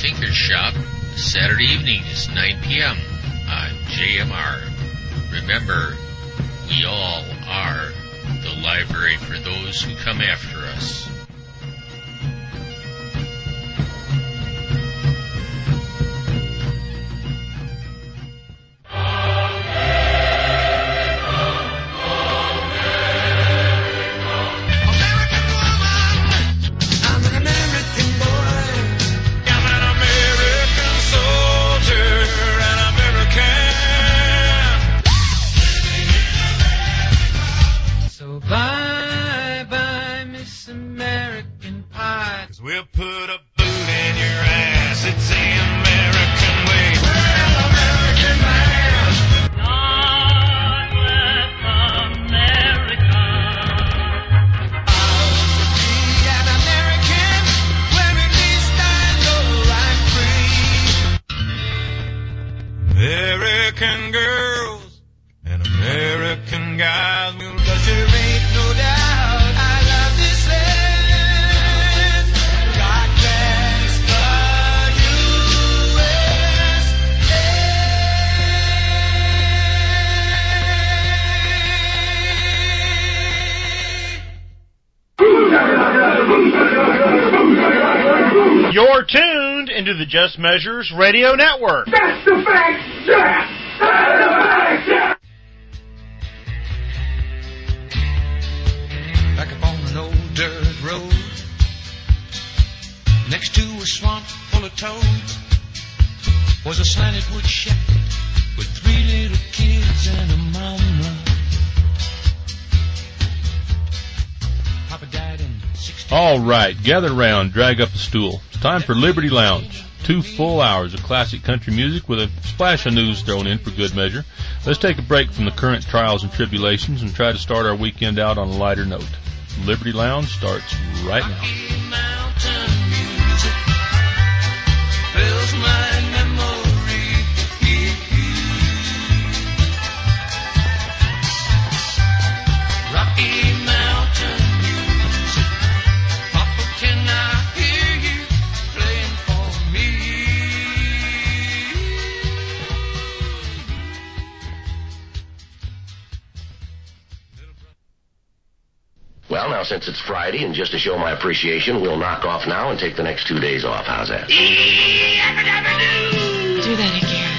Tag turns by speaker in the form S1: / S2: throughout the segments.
S1: Tinker's Shop, Saturday evenings, 9 p.m. on JMR. Remember, we all are the library for those who come after us.
S2: We'll put a boot in your ass. It's the American way. Well, American man. God bless America. I'll be an American when at least I know I'm free. American girls and American guys, because there ain't no doubt I love this land.
S3: You're tuned into the Just Measures Radio Network.
S4: That's the fact, yeah! That's the fact, yeah!
S2: Back up on an old dirt road, next to a swamp full of toads, was a slanted wood shack with 3 little kids and a mama. Papa died in 16.
S5: All right, gather round, drag up a stool. It's time for Liberty Lounge. 2 full hours of classic country music with a splash of news thrown in for good measure. Let's take a break from the current trials and tribulations and try to start our weekend out on a lighter note. Liberty Lounge starts right now.
S2: Mountain music fills my memory. Rocky Mountain music. Papa, can I hear you playing for me?
S6: Well, now, since it's Friday, and just to show my appreciation, we'll knock off now and take the next 2 days off. How's that?
S7: Do that again.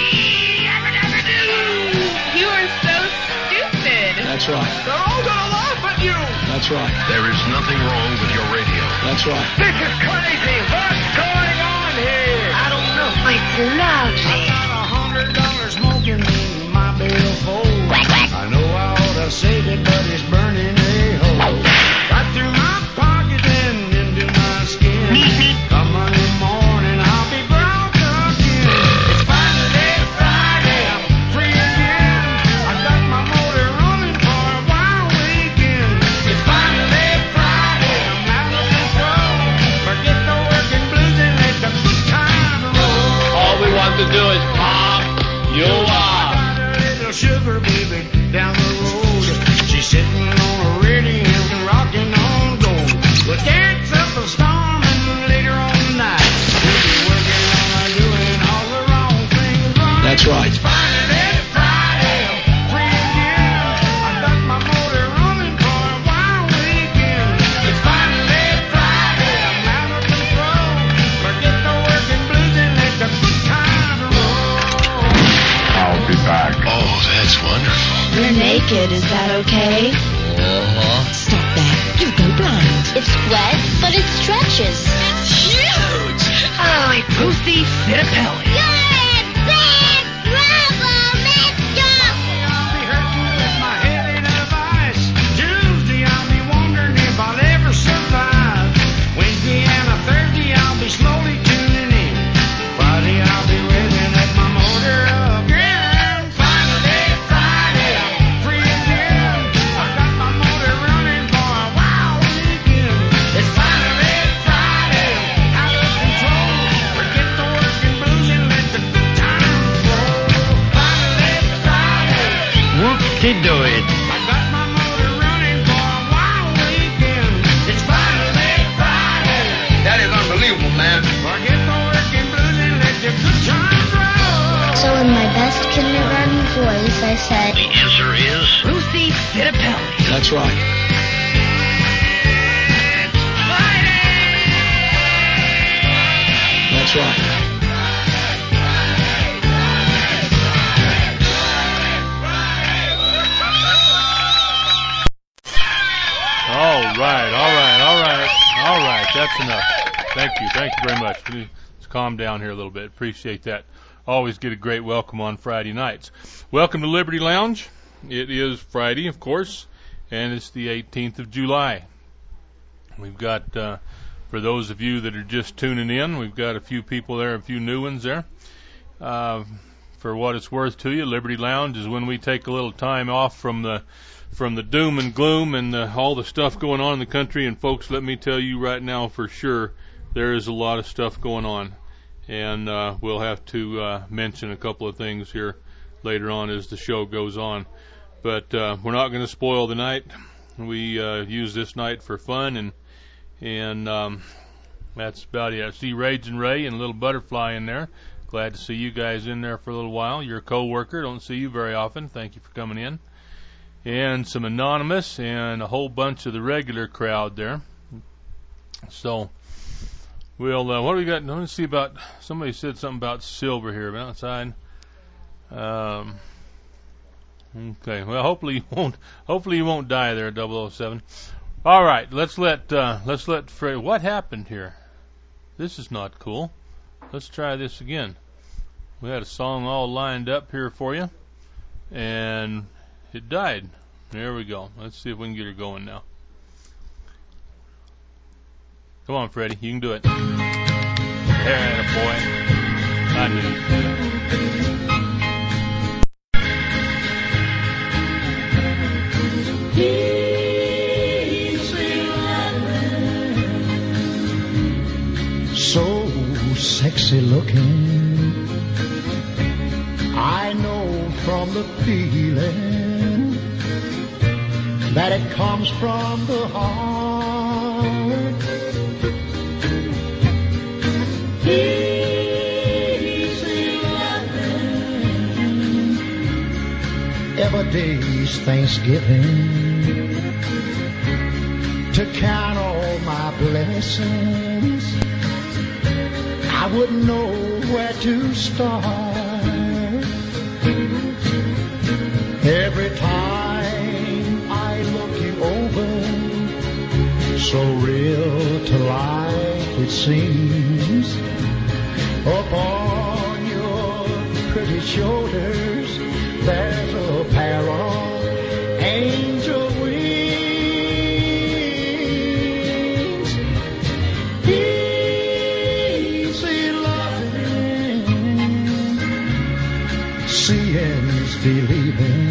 S7: You are so stupid.
S8: That's right.
S4: They're all gonna laugh at you!
S8: That's right.
S6: There is nothing wrong with your radio.
S8: That's right.
S4: This is crazy! What's going on here? I don't know.
S7: It's loud.
S2: I got $100 smoking in my billfold. I know I ought to save it, but it's burning a hole. Right through my pocket and into my skin. Come Monday morning, I'll be broke again. It's finally Friday, I'm free again. I got my motor running for a wild weekend. It's finally Friday, I'm out of control. Forget the working blues and let the good time roll.
S3: All we want to do is pop you up.
S2: Sugar baby down the road. She's sitting on a radio and rocking on gold. We'll dance up a storm and later on tonight we'll be working on doing all the wrong things right.
S8: That's right.
S2: It's finally Friday, I'm free again. I got my motor running for a wild weekend. It's finally Friday, I'm out of control. Forget the working blues and let the good times roll.
S4: I'll be back.
S6: Oh, that's wonderful.
S7: You're naked, is that okay? Stop that. You'll go blind.
S9: It's wet, but it stretches.
S7: It's huge. Holy Pussy Cinnapelli.
S9: You're in big trouble, mister!
S2: I'll be hurting with my head in a vice. Tuesday, I'll be wondering if I'll ever survive. Wednesday and a Thursday, I'll be slowly tuning in. Friday, I'll be revving at my motor again. Finally, Friday, I'm free again. I got my motor running for a wild weekend. It's finally Friday, out of control. Forget the working blues and let the good times roll. Finally, Friday.
S3: Whoop-de-do-it.
S2: I got my motor running for a wild weekend. It's finally Friday.
S4: That is unbelievable, man.
S2: Forget the working
S9: voice, I said,
S4: The answer is
S8: Lucy Fittipaldi.
S10: That's right. That's right.
S5: All right. That's enough. Thank you very much. Let's calm down here a little bit. Appreciate that. Always get a great welcome on Friday nights. Welcome to Liberty Lounge. It is Friday, of course, and it's the 18th of July. We've got, for those of you that are just tuning in, we've got a few people there, a few new ones there. For what it's worth to you, Liberty Lounge is when we take a little time off from the doom and gloom and all the stuff going on in the country. And folks, let me tell you right now for sure, there is a lot of stuff going on. And we'll have to mention a couple of things here later on as the show goes on. But we're not going to spoil the night. We use this night for fun, and that's about it. I see Raging Ray and a little Butterfly in there. Glad to see you guys in there for a little while. You're a co-worker. Don't see you very often. Thank you for coming in. And some Anonymous and a whole bunch of the regular crowd there. So, we'll, what do we got? Let me see about, somebody said something about silver here outside. Okay, well, hopefully you won't die there, 007. All right, let's let Fred, what happened here? This is not cool. Let's try this again. We had a song all lined up here for you, and it died. There we go. Let's see if we can get her going now. Come on, Freddie. You can do it. There, boy. I knew you could
S2: do it. So sexy looking, I know from the feeling that it comes from the heart. Easy loving, every day's Thanksgiving, to count all my blessings, I wouldn't know where to start. Every time I look you over, so real to life it seems. Upon your pretty shoulders, there's a pair of angel wings. Easy loving, seeing's believing.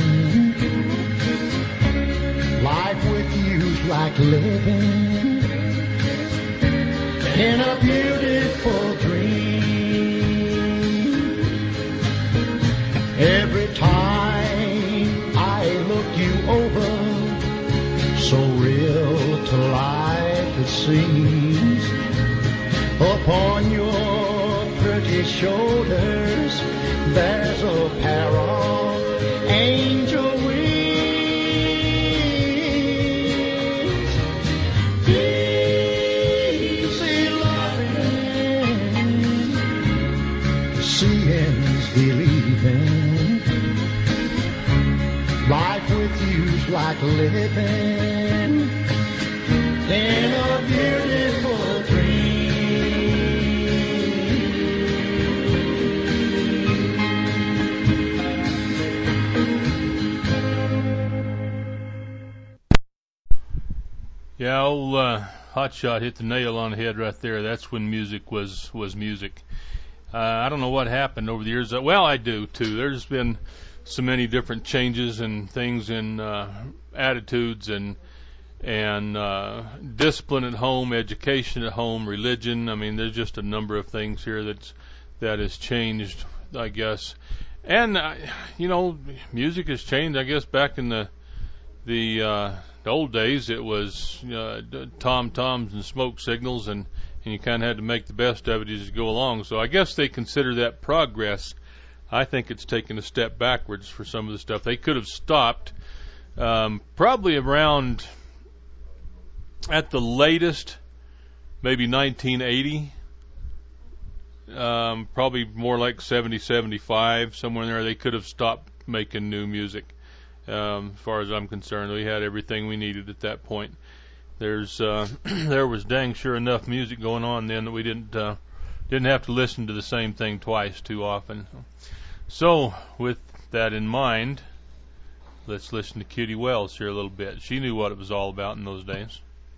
S2: Life with you's like living in a beautiful dream. Every time I look you over, so real to life it seems. Upon your pretty shoulders, there's a pair of angel wings. Easy loving, seeing's believing. Life with you's like living in a beautiful dream.
S5: Yeah, old Hotshot hit the nail on the head right there. That's when music was music. I don't know what happened over the years. Well, I do too. There's been so many different changes and things in attitudes and discipline at home, education at home, religion. I mean, there's just a number of things here that has changed, I guess. And music has changed. I guess back in the old days, it was tom-toms and smoke signals, and you kind of had to make the best of it as you go along. So I guess they consider that progress. I think it's taken a step backwards for some of the stuff. They could have stopped probably around, at the latest, maybe 1980. Probably more like 70, 75, somewhere in there. They could have stopped making new music. As far as I'm concerned, we had everything we needed at that point. There was dang sure enough music going on then that we didn't have to listen to the same thing twice too often. So, with that in mind, let's listen to Kitty Wells here a little bit. She knew what it was all about in those days.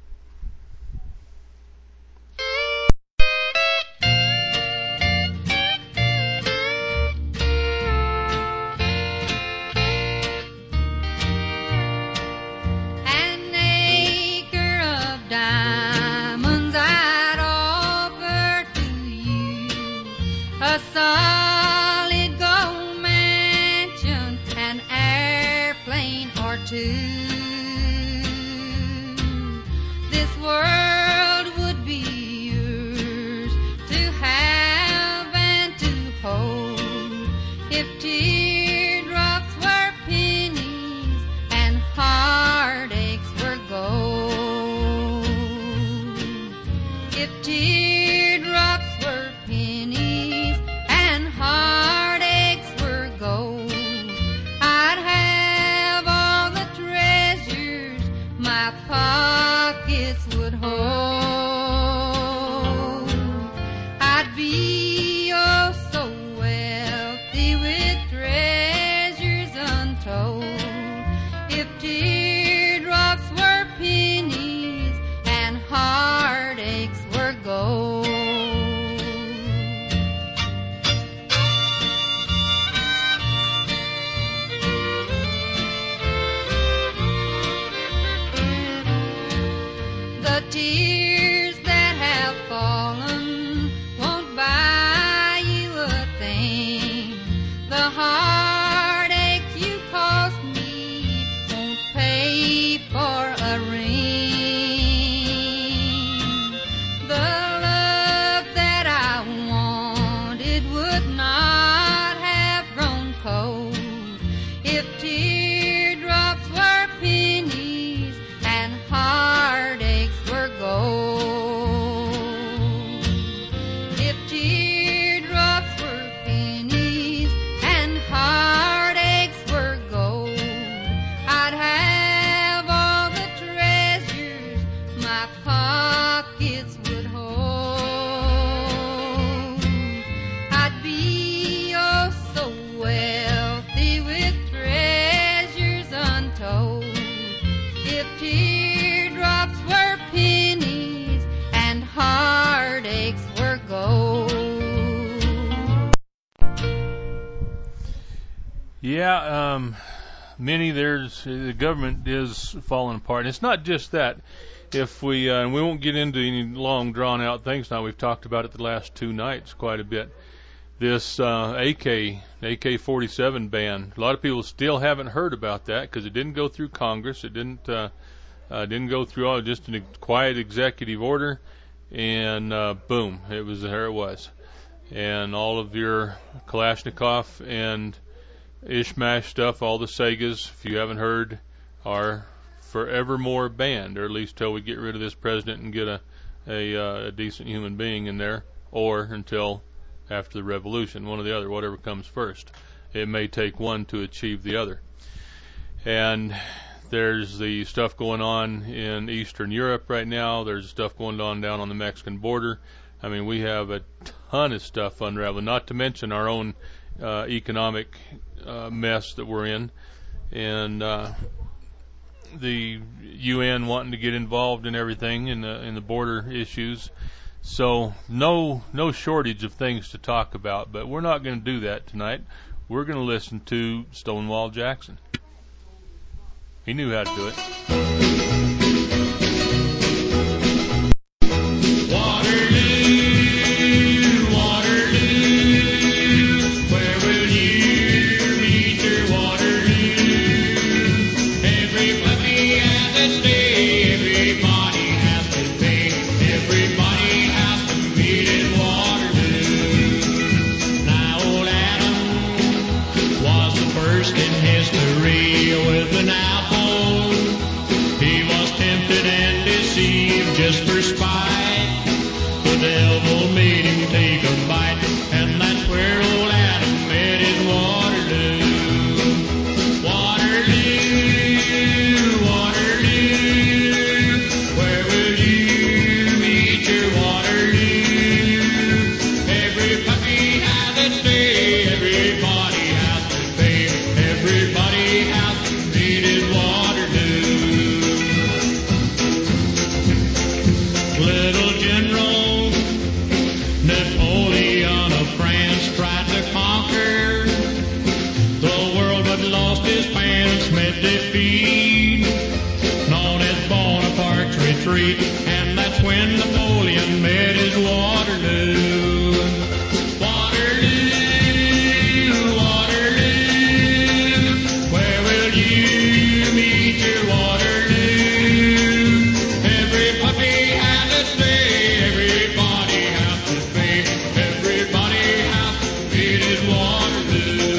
S8: This world would be yours to have and to hold if teardrops were pennies and heartaches were gold. If teardrops were pennies and heartaches were gold, I'd have all the treasures my pockets would hold. I'd be oh so wealthy with treasures untold if teardrops were pennies and heartaches were gold. The tears that have fallen won't buy you a thing. The heartache you cost me won't pay for a ring. The love that I wanted would not have grown cold if teardrops were pennies and heartaches were gold. If teardrops were pennies and heartaches were gold, I'd have all the treasures my pockets would hold. I'd be oh so wealthy with treasures untold if teardrops were pennies and heartaches were gold.
S5: Yeah, Minnie, the government is falling apart. And it's not just that. If we and we won't get into any long drawn out things now. We've talked about it the last two nights quite a bit. This AK-47 ban. A lot of people still haven't heard about that because it didn't go through Congress. It didn't go through just a quiet executive order, and boom, there it was. And all of your Kalashnikov and Ishmash stuff, all the Segas, if you haven't heard, are forevermore banned, or at least till we get rid of this president and get a decent human being in there, or until after the revolution, one or the other, whatever comes first. It may take one to achieve the other. And there's the stuff going on in Eastern Europe right now. There's stuff going on down on the Mexican border. I mean, we have a ton of stuff unraveling, not to mention our own economic mess that we're in. And the UN wanting to get involved in everything in the border issues. So no shortage of things to talk about, but we're not going to do that tonight. We're going to listen to Stonewall Jackson. He knew how to do it.
S2: Now old Adam history with an apple. He was tempted and deceived just for spite. The devil made him take a bite, and that's where old Adam met his Waterloo. Waterloo, Waterloo, where will you meet your Waterloo? Every puppy has its day, everybody has to pay, everybody has to meet his Waterloo. Little General Napoleon of France tried to conquer the world, but lost his pants, met defeat, known as Bonaparte's retreat, and that's when Napoleon met his Waterloo. Waterloo, Waterloo, where will you meet your Waterloo? Every puppy has its day, everybody has to pay, everybody has to meet his Waterloo.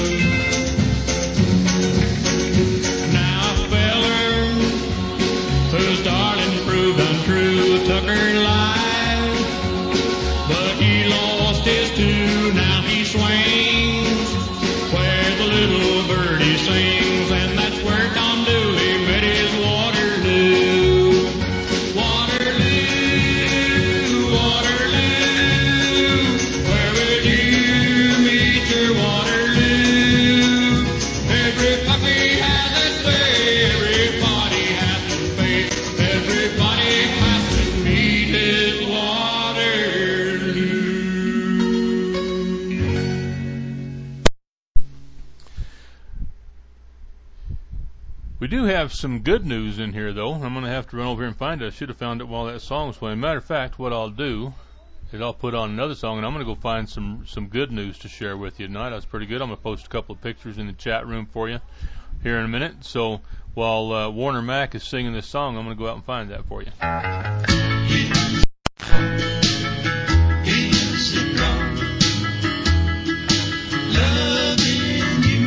S2: Now a feller whose darling proved untrue took her life, but he lost his too. Now he swings where the little birdie sings, and that's where Tom Dooley met his Waterloo. Waterloo, Waterloo, where will you meet your Waterloo? Every puppy has its day, everybody has to pay, everybody has to meet his Waterloo.
S5: We do have some good news in here, though. I'm going to have to run over here and find it. I should have found it while that song was playing. Matter of fact, what I'll do is I'll put on another song, and I'm going to go find some good news to share with you tonight. That's pretty good. I'm going to post a couple of pictures in the chat room for you here in a minute. So while Warner Mac is singing this song, I'm going to go out and find that for you.
S2: Is it wrong loving you?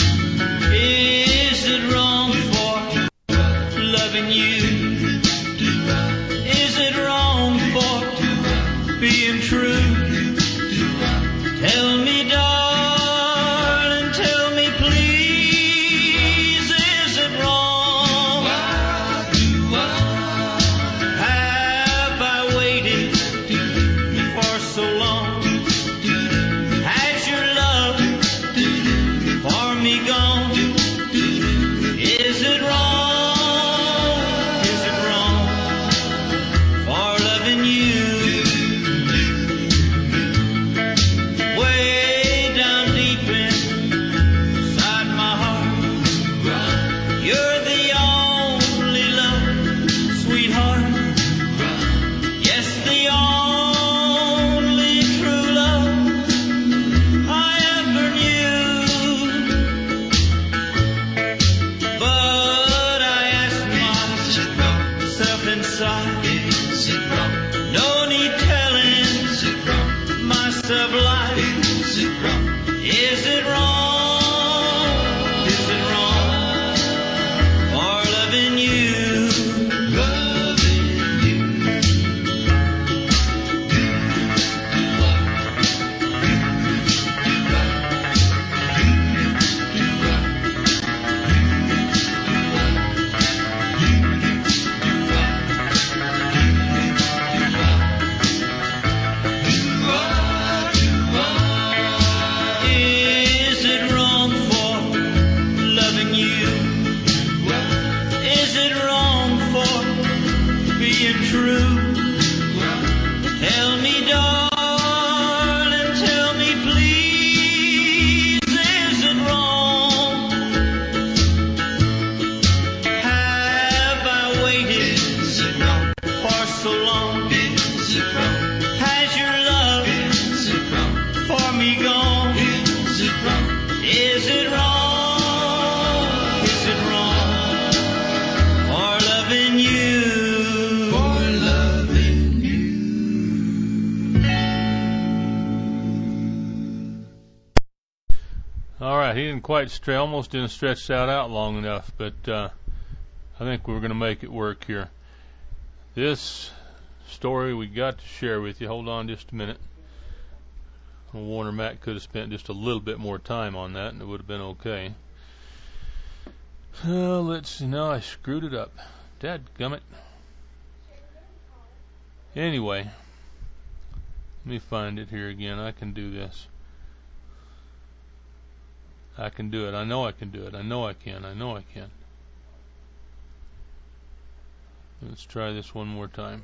S2: Is it wrong for loving you? Is it wrong for being true? Tell me, darling, tell me, please, is it wrong? Have I waited for so long? Has your love for me gone? Is it wrong? Is it wrong for loving you? Way down deep inside my heart, you're the only love, sweetheart. Yes, the only true love I ever knew. But I ask myself inside, no need telling myself lies. Is it wrong? Is it wrong for loving you? Is it wrong for loving you? Is it wrong for being true? Tell me, darling, tell me, please, is it wrong? Have I waited for so long? Has your love for me gone? Is it wrong? Is it wrong for loving you?
S5: All right, he didn't quite almost didn't stretch that out long enough, but I think we're going to make it work here. This story we got to share with you. Hold on just a minute. Warner Mac could have spent just a little bit more time on that, and it would have been okay. Let's see. No, I screwed it up. Dadgummit. Anyway, let me find it here again. I can do this. I can do it. I know I can do it. I know I can. I know I can. Let's try this one more time.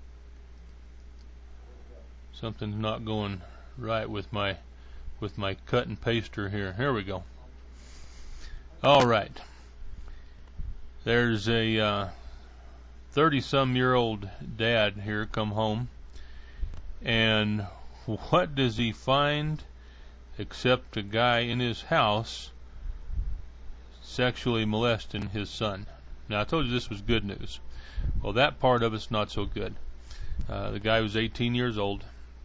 S5: Something's not going right with my cut and paster here. Here we go. All right. There's a 30-some-year-old dad here come home, and what does he find except a guy in his house sexually molesting his son? Now, I told you this was good news. Well, that part of it's not so good. The guy was 18 years old.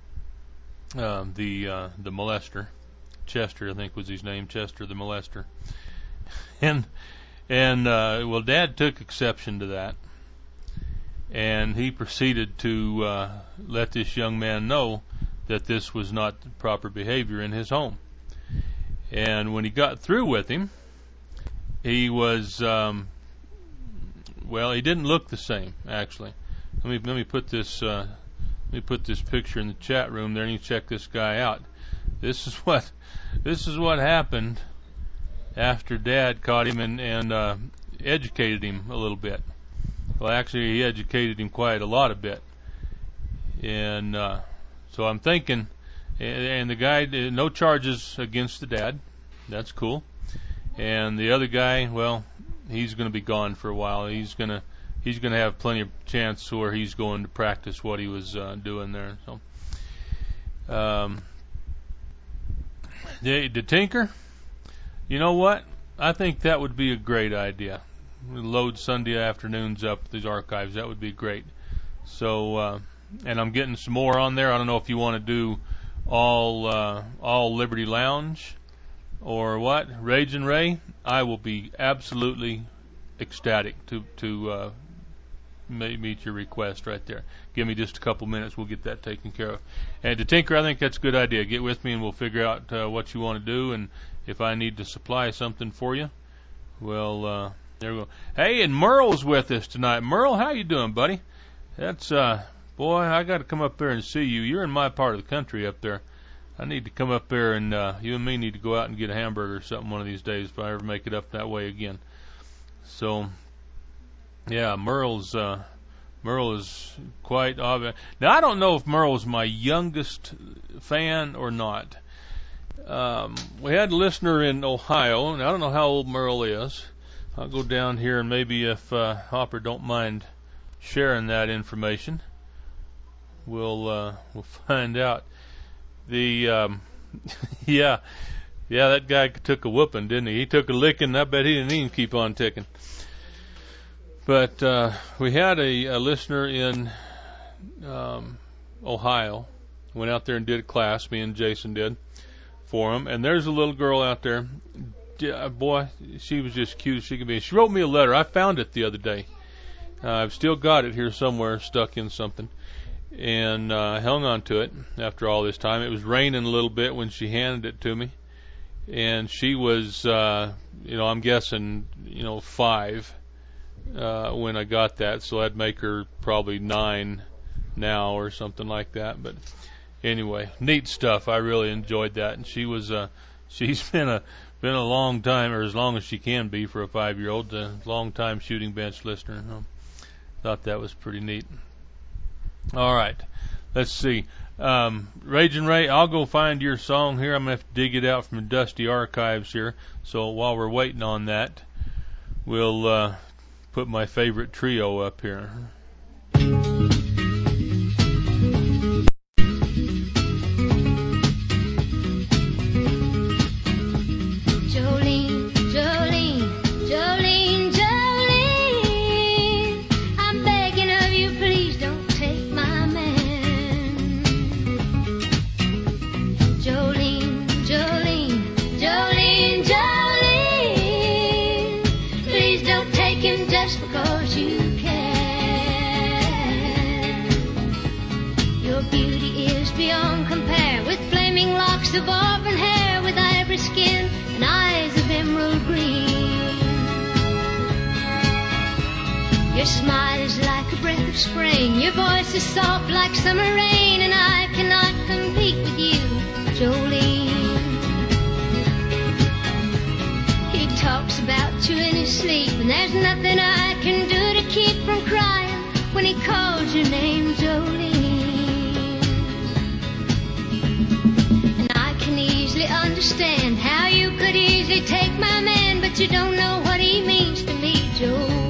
S5: The molester, Chester, I think was his name, Chester the molester. And well, Dad took exception to that, and he proceeded to let this young man know that this was not the proper behavior in his home. And when he got through with him, he was well, he didn't look the same, actually. Let me put this picture in the chat room there, and you check this guy out. This is what happened after Dad caught him and educated him a little bit. Well, actually, he educated him quite a lot of bit. And so I'm thinking, and the guy, no charges against the dad. That's cool. And the other guy, well, he's going to be gone for a while. He's going to have plenty of chance where he's going to practice what he was doing there. So, the Tinker, you know what? I think that would be a great idea. Load Sunday afternoons up these archives. That would be great. So, and I'm getting some more on there. I don't know if you want to do all Liberty Lounge or what. Ragin' Ray, I will be absolutely ecstatic to meet your request right there. Give me just a couple minutes. We'll get that taken care of. And to Tinker, I think that's a good idea. Get with me and we'll figure out what you want to do. And if I need to supply something for you, well, there we go. Hey, and Merle's with us tonight. Merle, how you doing, buddy? That's, boy, I got to come up there and see you. You're in my part of the country up there. I need to come up there and you and me need to go out and get a hamburger or something one of these days if I ever make it up that way again. So, yeah, Merle is quite obvious. Now, I don't know if Merle's my youngest fan or not. We had a listener in Ohio, and I don't know how old Merle is. I'll go down here, and maybe if Hopper don't mind sharing that information, we'll find out. The yeah, that guy took a whooping, didn't he? He took a licking. I bet he didn't even keep on ticking. But we had a listener in Ohio. Went out there and did a class. Me and Jason did for him. And there's a little girl out there. Boy, she was just cute as she could be. She wrote me a letter. I found it the other day. I've still got it here somewhere, stuck in something. And I hung on to it after all this time. It was raining a little bit when she handed it to me. And she was, I'm guessing, 5 when I got that. So that'd make her probably 9 now or something like that. But anyway, neat stuff. I really enjoyed that. And she was, she's been a long time, or as long as she can be for a 5-year-old, a long time shooting bench listener. Thought that was pretty neat. All right, let's see. Ragin' Ray, I'll go find your song here. I'm going to have to dig it out from the dusty archives here. So while we're waiting on that, we'll put my favorite trio up here.
S9: Jolene, locks of auburn hair with ivory skin and eyes of emerald green. Your smile is like a breath of spring, your voice is soft like summer rain, and I cannot compete with you, Jolene. He talks about you in his sleep, and there's nothing I can do to keep from crying when he calls your name, Jolene. And I can easily understand how you could easily take my man, but you don't know what he means to me, Jolene.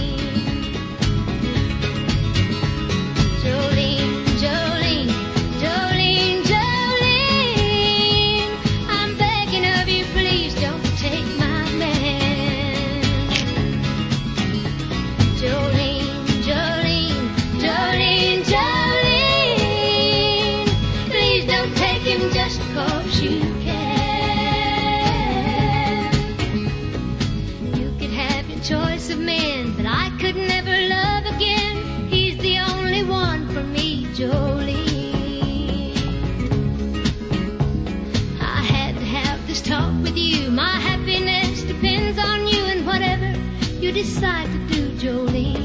S9: Decide to do, Jolene.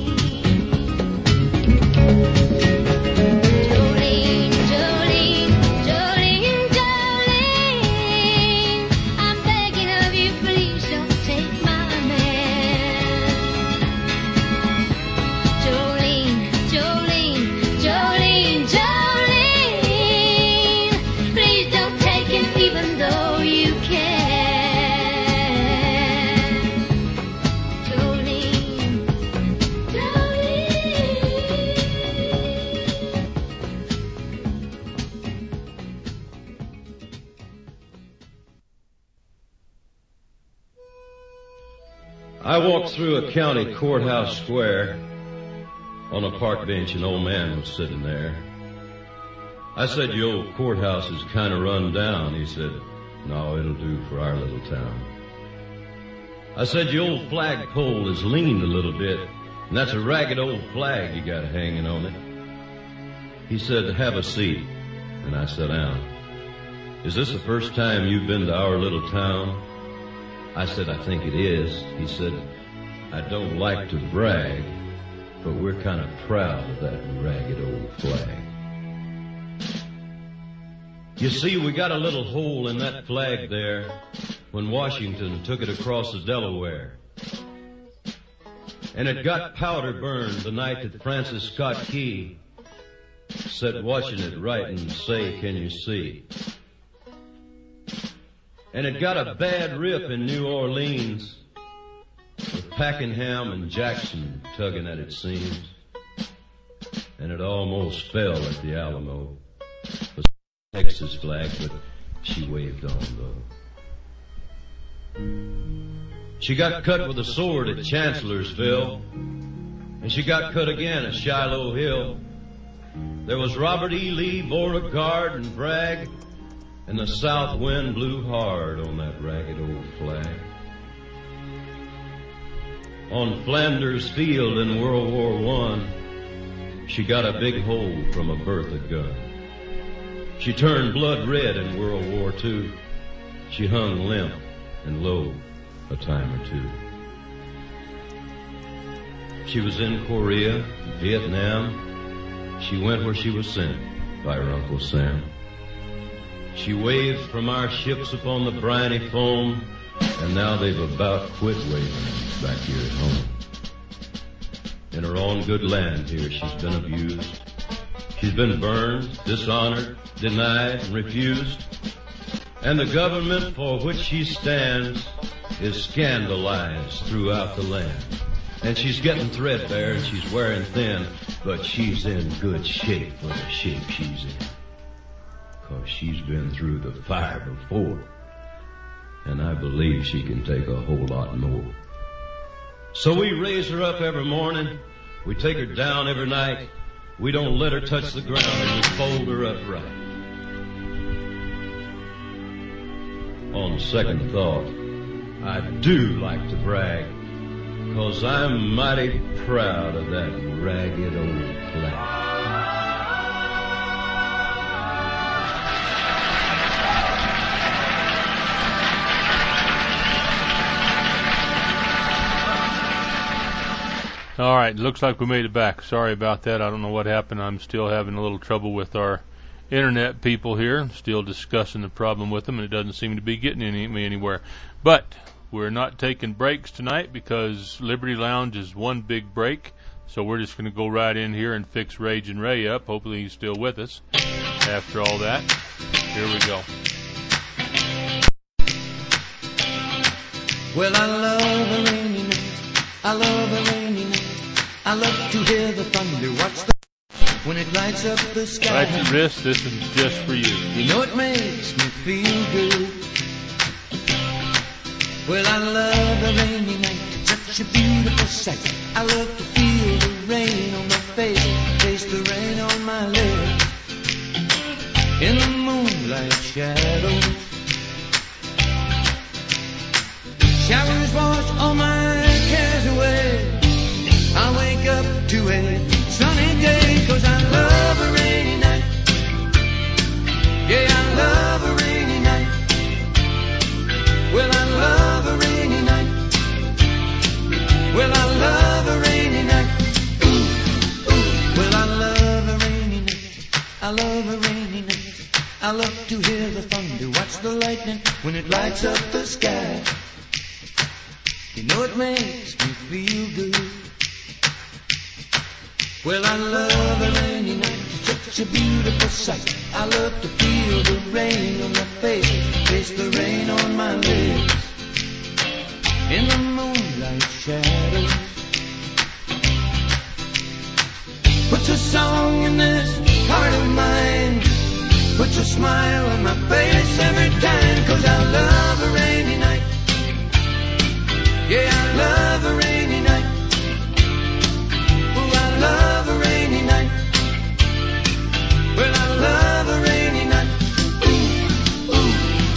S9: Jolene, Jolene, Jolene, Jolene. I'm begging of you, please don't take my man. Jolene, Jolene, Jolene, Jolene. Please don't take him even though you can.
S10: I walked through a county courthouse square. On a park bench, an old man was sitting there. I said, "Your old courthouse is kind of run down." He said, "No, it'll do for our little town." I said, "Your old flagpole is leaned a little bit, and that's a ragged old flag you got hanging on it." He said, "Have a seat." And I sat down. "Is this the first time you've been to our little town?" I said, "I think it is." He said, "I don't like to brag, but we're kind of proud of that ragged old flag. You see, we got a little hole in that flag there when Washington took it across the Delaware. And it got powder burned the night that Francis Scott Key sat watching it write and say, 'Can you see?' And it got a bad rip in New Orleans with Pakenham and Jackson tugging at its seams. And it almost fell at the Alamo. The Texas flag, but she waved on though. She got cut with a sword at Chancellorsville, and she got cut again at Shiloh Hill. There was Robert E. Lee, Beauregard, and Bragg, and the south wind blew hard on that ragged old flag. On Flanders Field in World War I, she got a big hole from a Bertha gun. She turned blood red in World War II. She hung limp and low a time or two. She was in Korea, Vietnam. She went where she was sent by her Uncle Sam. She waved from our ships upon the briny foam, and now they've about quit waving back here at home. In her own good land here, she's been abused. She's been burned, dishonored, denied, and refused. And the government for which she stands is scandalized throughout the land. And she's getting threadbare and she's wearing thin, but she's in good shape for the shape she's in. 'Cause she's been through the fire before. And I believe she can take a whole lot more. So we raise her up every morning. We take her down every night. We don't let her touch the ground, and we fold her upright. On second thought, I do like to brag, 'cause I'm mighty proud of that ragged old flag.
S5: All right, looks like we made it back. Sorry about that. I don't know what happened. I'm still having a little trouble with our internet people here. Still discussing the problem with them, and it doesn't seem to be getting me anywhere. But we're not taking breaks tonight because Liberty Lounge is one big break. So we're just going to go right in here and fix Ragin' Ray up. Hopefully he's still with us after all that. Here we go.
S2: Well, I love a rainy night. I love a rainy night. I love to hear the thunder. Watch the when it lights up the sky.
S5: Right to wrist, this is just for you.
S2: You know it makes me feel good. Well, I love a rainy night. Such a beautiful sight. I love to feel the rain on my face, taste the rain on my lips. In the moonlight shadows, showers wash all my cares away. I wake up to a sunny day, 'cause I love a rainy night. Yeah, I love a rainy night. Well, I love a rainy night. Well, I love a rainy night. Ooh, ooh. Well, I love a rainy night. I love a rainy night. I love to hear the thunder, watch the lightning when it lights up the sky. You know it makes me feel good. Well, I love a rainy night, such a beautiful sight. I love to feel the rain on my face, taste the rain on my lips. In the moonlight shadows, puts a song in this heart of mine, puts a smile on my face every time, 'cause I love a rainy night. Yeah, I love a rainy night. Oh, I love a rainy night. Well, I love a rainy night. Ooh, ooh.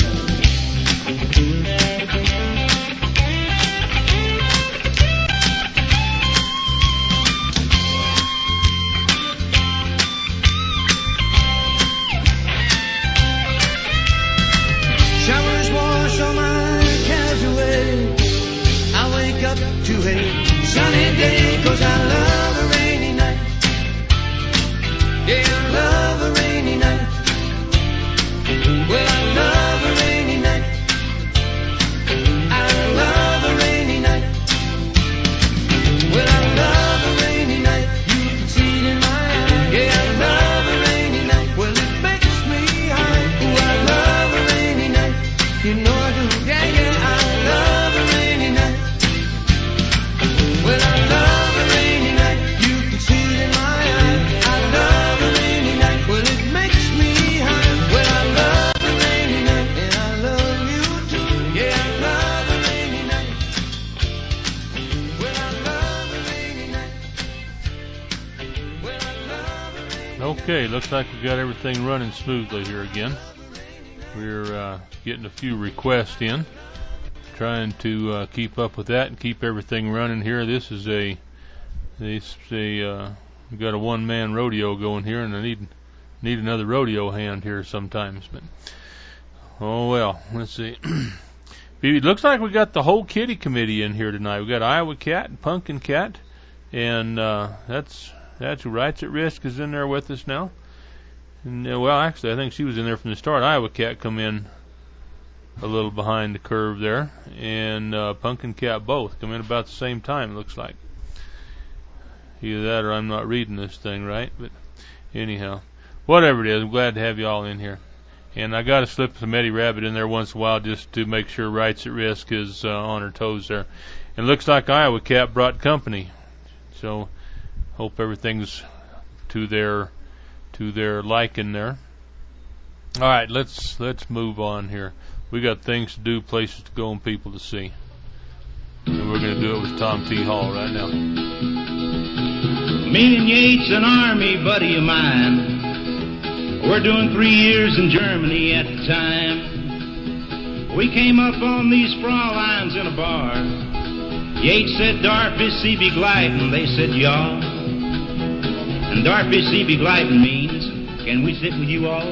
S2: Showers wash all my cares away. I wake up to a sunny day, 'cause I love a rainy night. Yeah, I love a rainy night. Well, I love a rainy night. I love a rainy night. Well, I love a rainy night. You can see it in my eyes. Yeah, I love a rainy night. Well, it makes me high. Ooh, I love a rainy night. You know I do. Yeah, yeah, I love a rainy night. Well, I love a rainy night. You can see it in my eyes. I love a rainy night. Well, it makes me high. Well, I love a rainy night. And I love you too. Yeah, I love a rainy night. Well, I love a rainy night. Well, I love a rainy night.
S5: Okay, looks like we got everything running smoothly here again. We're getting a few requests in, trying to keep up with that and keep everything running here. We've got a one-man rodeo going here, and I need another rodeo hand here sometimes. But oh well, let's see. It looks like we got the whole kitty committee in here tonight. We got Iowa Cat and Pumpkin Cat, and that's who Rights at Risk is in there with us now. And well, actually, I think she was in there from the start. Iowa Cat come in a little behind the curve there, and Pumpkin Cat both come in about the same time, it looks like. Either that or I'm not reading this thing right, but anyhow, whatever it is, I'm glad to have you all in here. And I got to slip some Eddie Rabbit in there once in a while just to make sure Rights at Risk is on her toes there. And it looks like Iowa Cat brought company, so hope everything's to their liking there. All right, let's move on here. We got things to do, places to go, and people to see. And we're going to do it with Tom T. Hall right now.
S11: Me and Yates, an army buddy of mine, we're doing 3 years in Germany at the time. We came up on these Fräuleins in a bar. Yates said, "Darfy, Sie begleiten?" They said, "Ja." And Darfy, Sie begleiten means, "Can we sit with you all?"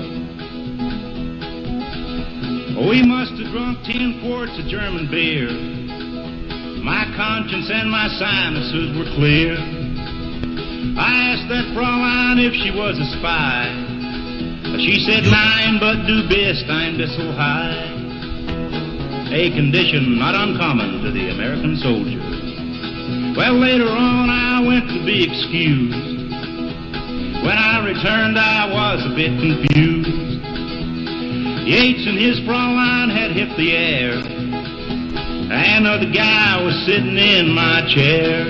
S11: We must have drunk 10 quarts of German beer. My conscience and my sinuses were clear. I asked that Fraulein if she was a spy. She said, "Nein, but du bist ein bissel high." A condition not uncommon to the American soldier. Well, later on I went to be excused. When I returned I was a bit confused. Yates and his Fraulein had hit the air. Another guy was sitting in my chair.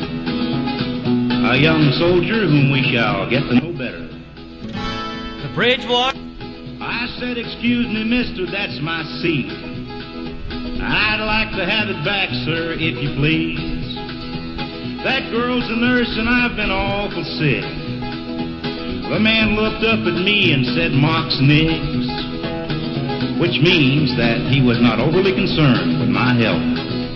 S11: A young soldier whom we shall get to know better.
S12: The Bridgewater?
S11: I said, "Excuse me, mister, that's my seat. I'd like to have it back, sir, if you please. That girl's a nurse and I've been awful sick." The man looked up at me and said, "Mox nix," which means that he was not overly concerned with my health.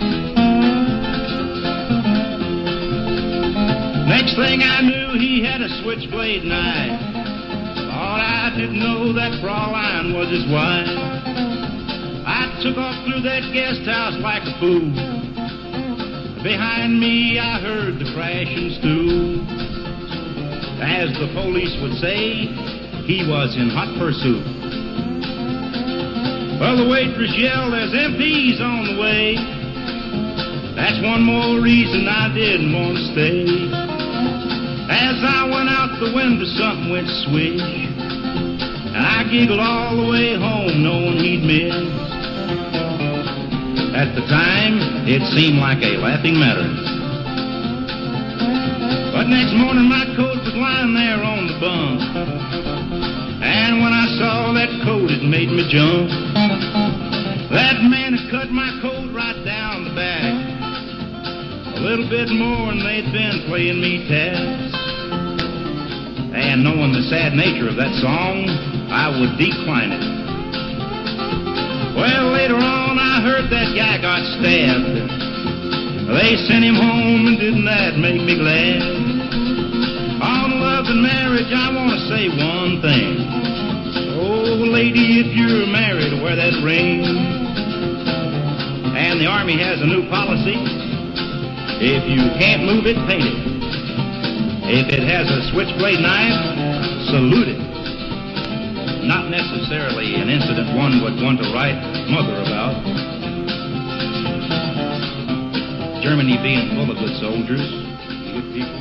S11: Next thing I knew, he had a switchblade knife. Thought I didn't know that Fraulein was his wife. I took off through that guest house like a fool. Behind me I heard the crashing stool. As the police would say, he was in hot pursuit. Well, the waitress yelled, "There's MPs on the way." That's one more reason I didn't want to stay. As I went out the window, something went swish, and I giggled all the way home knowing he'd missed. At the time, it seemed like a laughing matter. But next morning, my coat was lying there on the bunk, and when I saw that coat, it made me jump. That man had cut my coat right down the back, a little bit more than they'd been playing me taps. And knowing the sad nature of that song, I would decline it. Well, later on, I heard that guy got stabbed. They sent him home, and didn't that make me glad? On love and marriage, I want to say one thing. Oh, lady, if you're married, wear that ring. And the Army has a new policy. If you can't move it, paint it. If it has a switchblade knife, salute it. Not necessarily an incident one would want to write mother about. Germany being full of good soldiers, good people.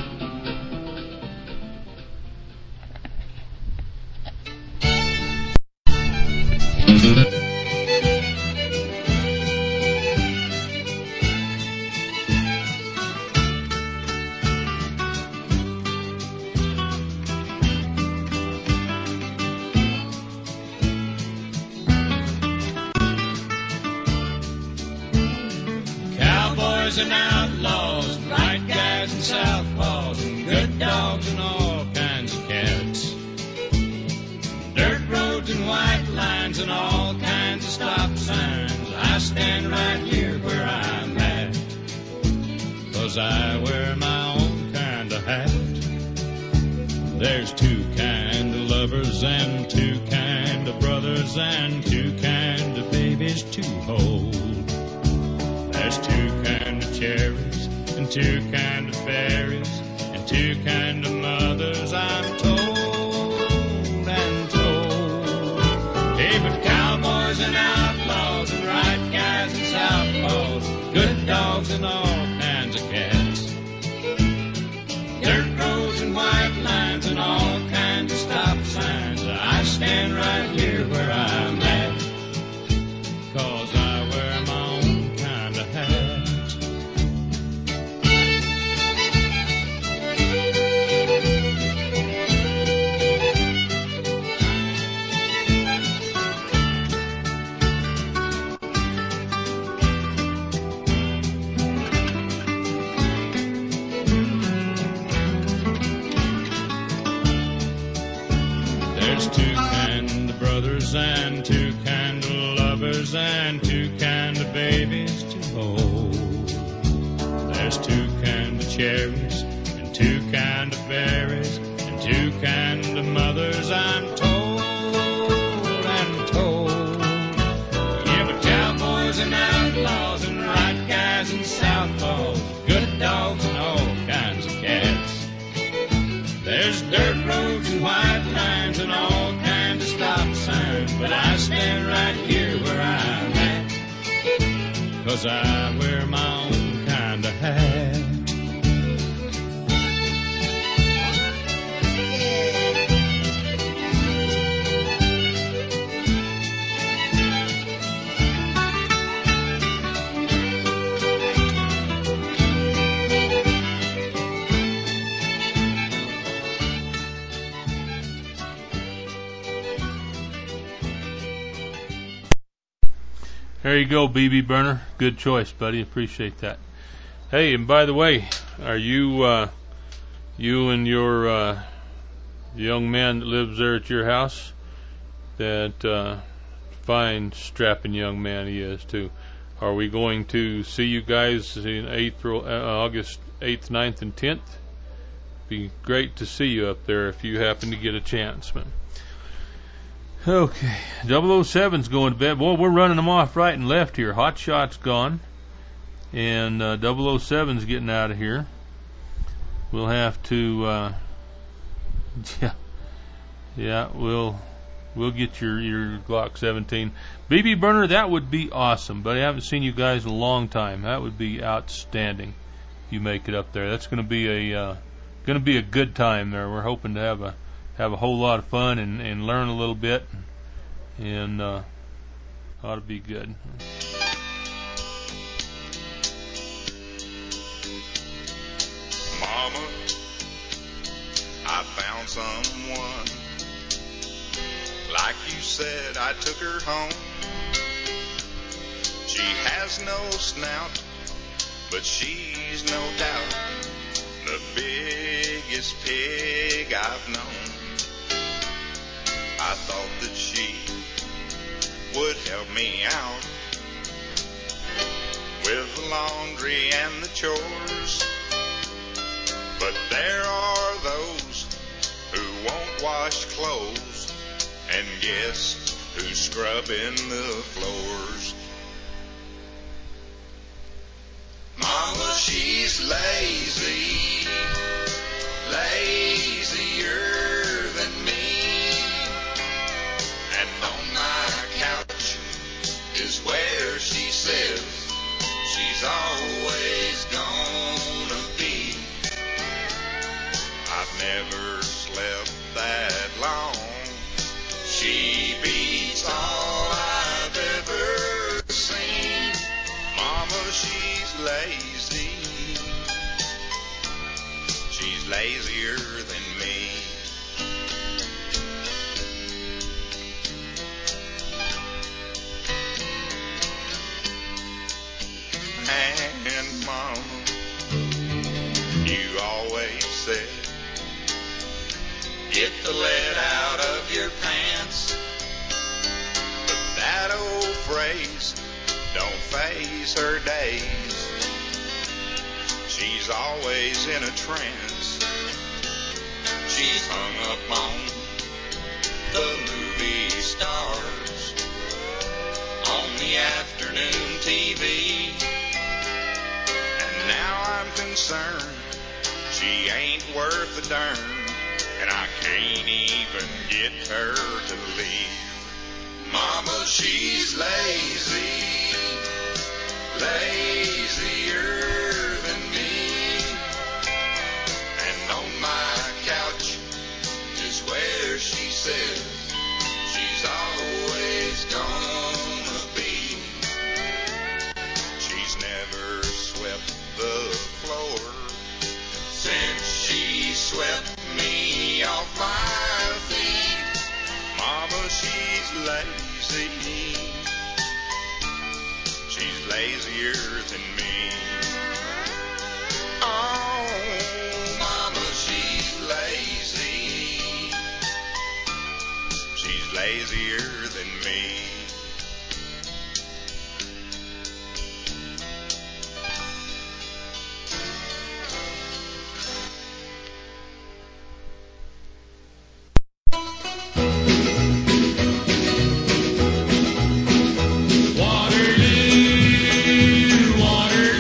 S13: And outlaws, right guys and southpaws, and good dogs and all kinds of cats. Dirt roads and white lines and all kinds of stop signs. I stand right here where I'm at, 'cause I wear my own kind of hat. There's two kind of lovers and two kind of brothers and two kind of babies to hold. There's two kind of cherries and two kind of fairies and two kind of mothers, I'm told and told. Hey, but cowboys and outlaws and right guys and southpaws, good dogs and all kinds of cats. Dirt roads and white lines and all kinds of stop signs. I stand right here where I'm at, 'cause I wear my own kind of hat. There's two kind of brothers and two kind of lovers and two kind of babies to hold. There's two kind of cherries and two kind of berries and two kind of mothers, I'm told and told. Yeah, but cowboys and outlaws and right guys and white lines and all kinds of stop signs. But I stand right here where I'm at, 'cause I wear my own kind of hat.
S5: There you go, BB Burner. Good choice, buddy. Appreciate that. Hey, and by the way, are you and your young man that lives there at your house, that fine, strapping young man he is too, are we going to see you guys in August 8th, 9th, and 10th? Be great to see you up there if you happen to get a chance, man. Okay, 007's going to bed. Boy, we're running them off right and left here. Hot Shot's gone, and 007's getting out of here. We'll have to, we'll get your Glock 17. BB Burner, that would be awesome, but I haven't seen you guys in a long time. That would be outstanding if you make it up there. That's going to be a good time there. We're hoping to have a whole lot of fun and learn a little bit, and ought to be good.
S14: Mama, I found someone. Like you said, I took her home. She has no snout, but she's no doubt the biggest pig I've known. I thought that she would help me out with the laundry and the chores, but there are those who won't wash clothes, and guess who's scrubbing the floors? Mama, she's lazy, lazier than me. And on my couch is where she says she's always gonna be. I've never slept that long. She beats all I've ever seen. Mama, she's lazy. She's lazier than me. And Mama, you always said, get the lead out of your pants. But that old phrase don't phase her days. She's always in a trance. She's hung up on the movie stars on the afternoon TV. And now I'm concerned she ain't worth a darn, and I can't even get her to leave. Mama, she's lazy, lazier than me. And on my couch is where she says she's always gonna be. She's never swept the floor since she swept me off my feet. Mama, she's lazy. She's lazier than me. Oh, Mama, she's lazy. She's lazier than me.
S13: Waterloo, Waterloo.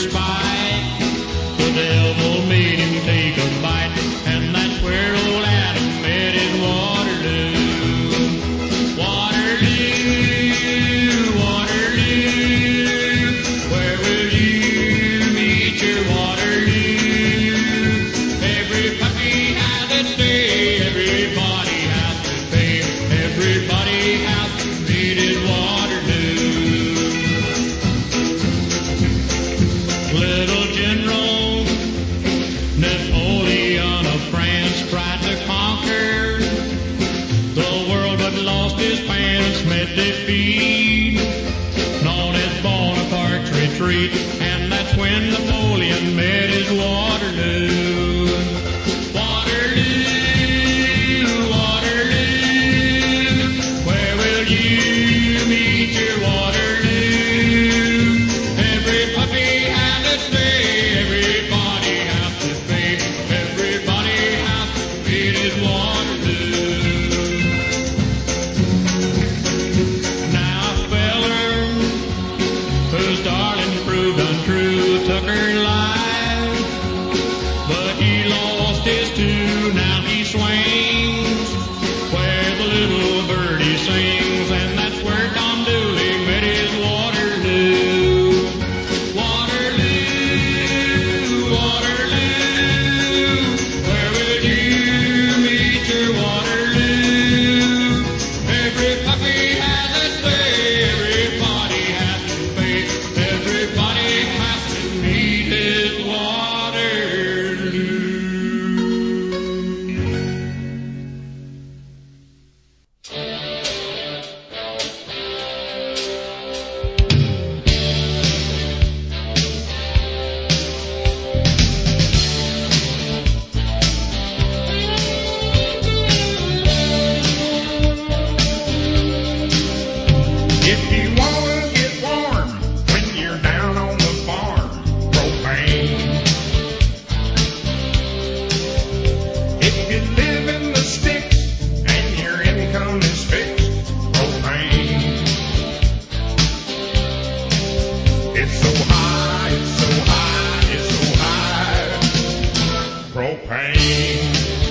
S11: spite. The devil made him take a bite, and that's where old Adam met his Waterloo. Waterloo, Waterloo, where will you meet your Waterloo? Every puppy has its day, everybody has to pay, everybody has to meet his Waterloo. Little General Napoleon of France tried to conquer the world, but lost his pants, met defeat, known as Bonaparte's retreat, and that's when Napoleon met his Waterloo. Waterloo, Waterloo, where will you meet your Waterloo? Every puppy has its day, everybody has to pay, everybody has to meet his Waterloo. Now a feller whose darling proved untrue took her life, but he lost his too. Now he swings where the little birdie sings, and that's where Tom Dooley met his Waterloo. Waterloo, Waterloo, where will you meet your Waterloo? Every puppy has its day, everybody has to pay, everybody has to meet his Waterloo.
S2: If you wanna get warm when you're down on the farm, propane. If you live in the sticks and your income is fixed, propane. It's so high, it's so high, it's so high, propane.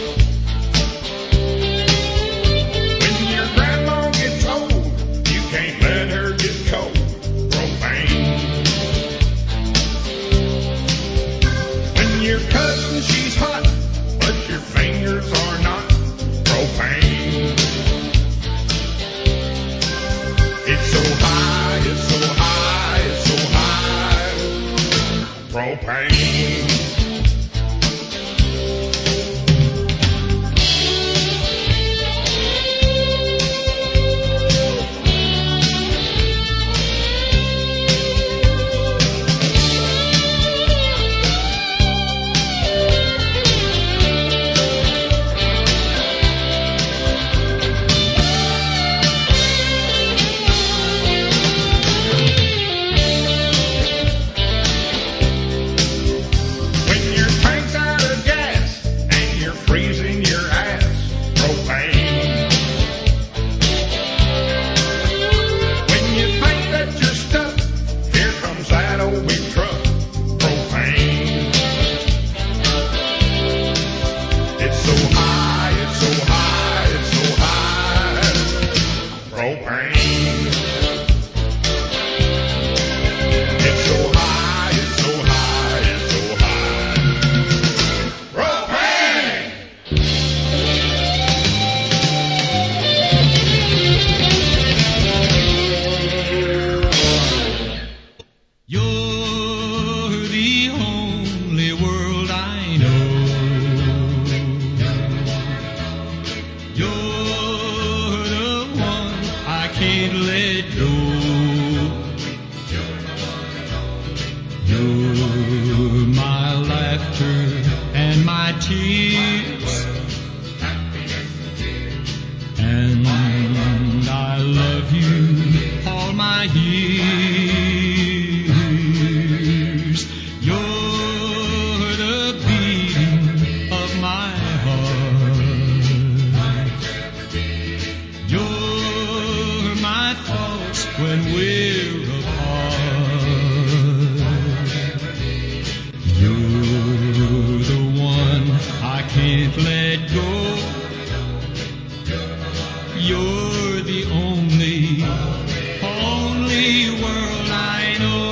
S2: When your grandma gets old, you can't let her get cold, propane. When your cousin, she's hot, but your fingers are not, propane. It's so high, it's so high, it's so high, propane. When your tank's out of gas and you're freezing your ass, propane. When you think that you're stuck, here comes that old big truck, propane. It's so high, it's so high, it's so high, propane. It's so high, it's so high, it's so high, propane.
S11: You're the only world I know. You're the one I can't let go. You're my laughter and my tears, and I love you all my years. You're the beating of my heart. You're my thoughts when we're apart.
S13: let go. You're the only world I know.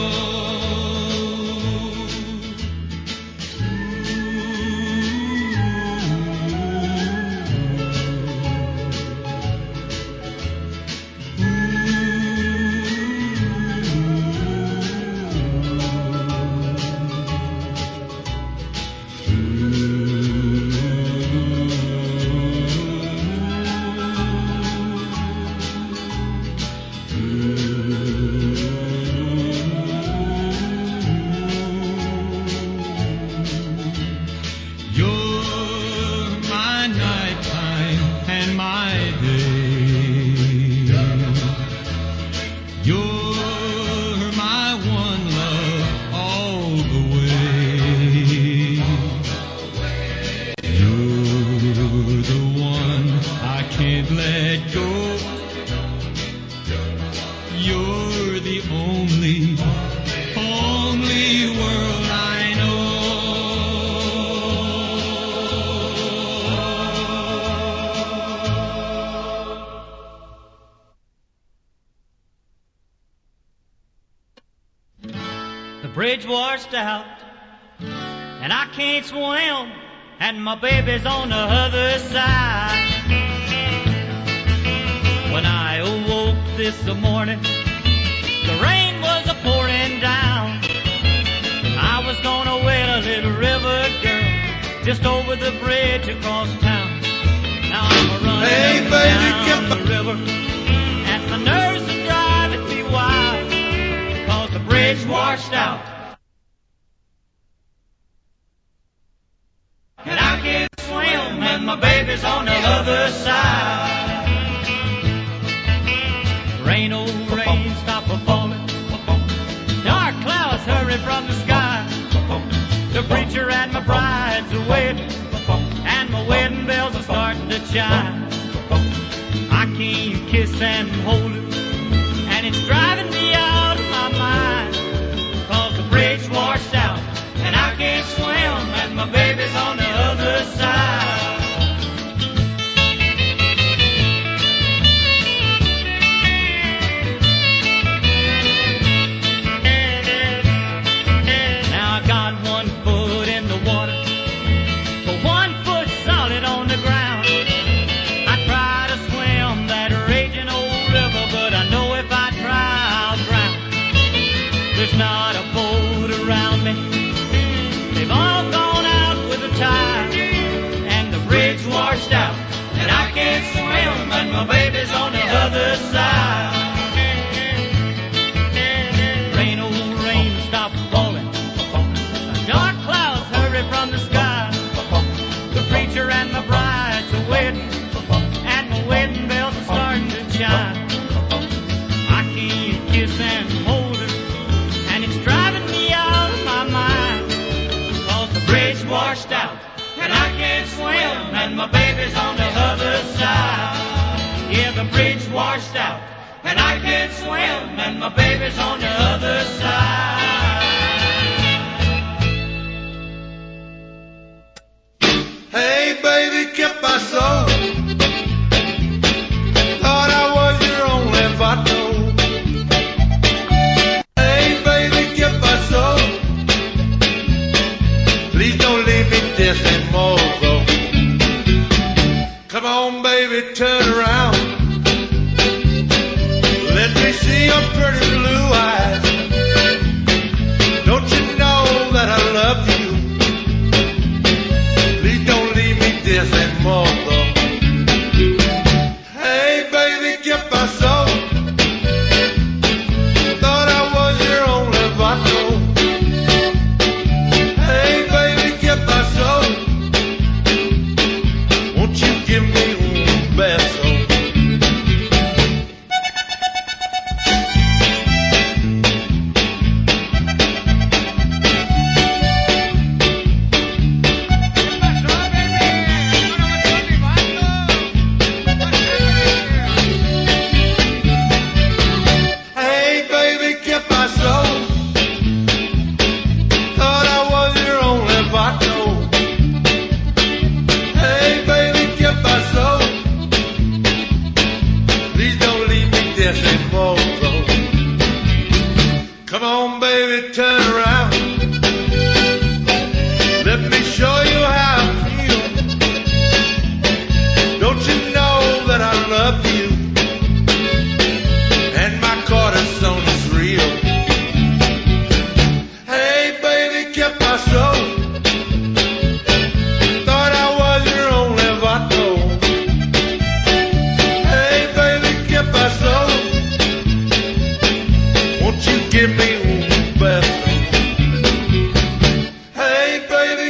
S12: Bridge washed out, and I can't swim, and my baby's on the other side. When I awoke this morning, the rain was a-pouring down. I was gonna wed a little river girl just over the bridge across town. Now I'm a-running down the river, and my nerves are driving me wild, 'cause the bridge washed out. And I can't swim, and my baby's on the other side. Rain, oh rain, stop a-falling. Dark clouds hurry from the sky. The preacher and my bride's a-waiting, and my wedding bells are starting to chime. I can't kiss and hold it, and it's driving me out of my mind, 'cause the bridge washed out, and I can't swim, and my baby's on the other side. Now I got one foot in the water, but one foot solid on the ground. I try to swim that raging old river, but I know if I try I'll drown. There's not a boat around me, they've all gone out with the tide, and the bridge washed out, and I can't swim, and my baby's on the other side. Rain, oh rain, stop falling. Dark clouds hurry from the sky. The preacher and my bride's a-waiting, and my wedding bells are starting to chime. I can't kiss and hold her, and it's driving me out of my mind, 'cause the bridge washed out, and I can't swim, and my baby's on the other side. Yeah, the bridge washed out, and I can't swim, and my baby's on the other side.
S2: Hey, baby, kept my soul. Thought I was your only vato. Hey, baby, kept my soul. Please don't leave me this anymore, though. Come on, baby, turn around. Let me see your pretty blue eyes. Don't you know that I love you? Please don't leave me this anymore, though. Hey, baby, kept my soul. Thought I was your only vato. Hey, baby, kept my soul. Won't you give me un beso?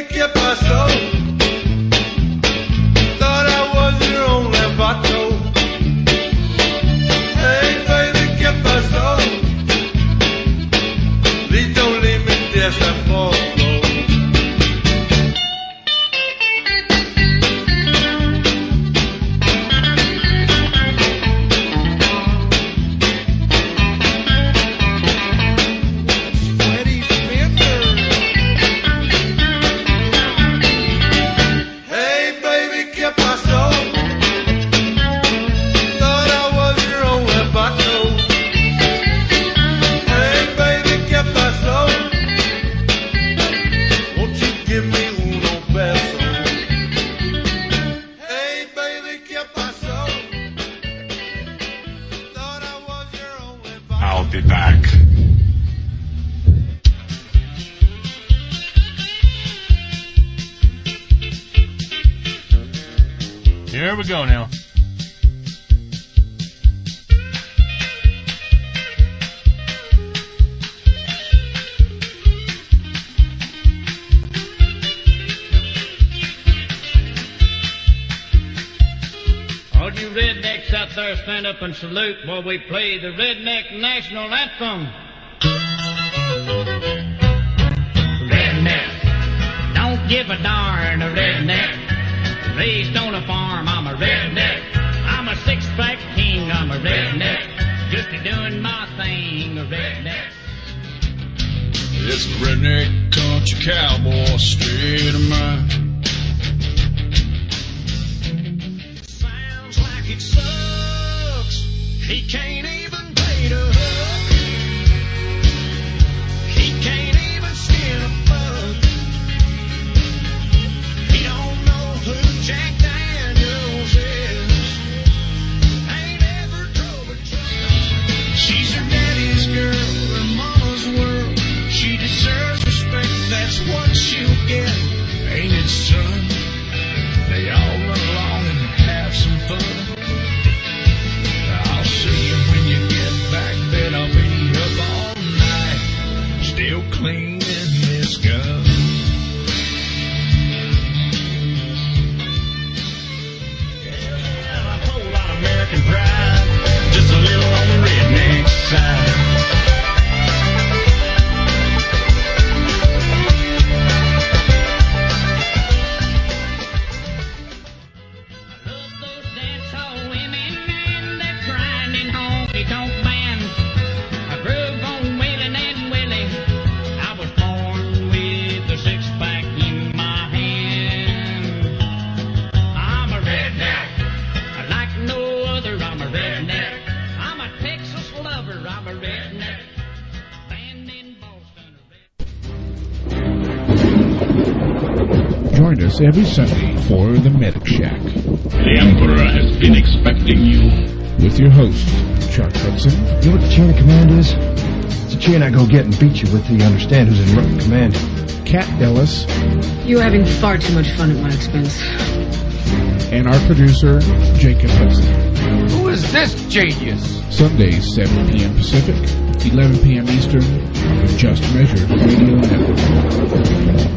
S15: baby, ¿qué pasó? Thought I was your only vato. Hey, baby, ¿qué pasó? Please don't leave me desamorado.
S16: I'll be back.
S5: Here we go now.
S11: All you rednecks out there, stand up and salute while we play the Redneck National Anthem. Redneck, don't give a darn, a redneck. Raised on a farm, I'm a redneck. I'm a six-pack king, I'm a redneck. Just doing my thing, a redneck.
S16: It's a redneck country cowboy state of mind. Sounds like it sucks. He can't even bait a hook. He can't even skin a bug. He don't know who Jack Daniels is. Ain't ever drove a truck. She's her daddy's girl, her mama's world. She deserves respect, that's what she'll get. Ain't it, son? They all run along and have some fun. I'll see you when you get back, bet I'll be up all night, still cleaning this gun. Yeah, a whole lot of American pride, just a little on the redneck side.
S17: Join us every Sunday for the Medic Shack.
S16: The Emperor has been expecting you.
S17: With your host, Chuck Hudson.
S18: You know what the chain of command is? It's a chain I go get and beat you with till you understand who's in command.
S17: Kat Ellis.
S19: You're having far too much fun at my expense.
S17: And our producer, Jacob Hudson.
S20: Who is this genius?
S17: Sundays, 7 p.m. Pacific, 11 p.m. Eastern, on the Just Measured Radio Network.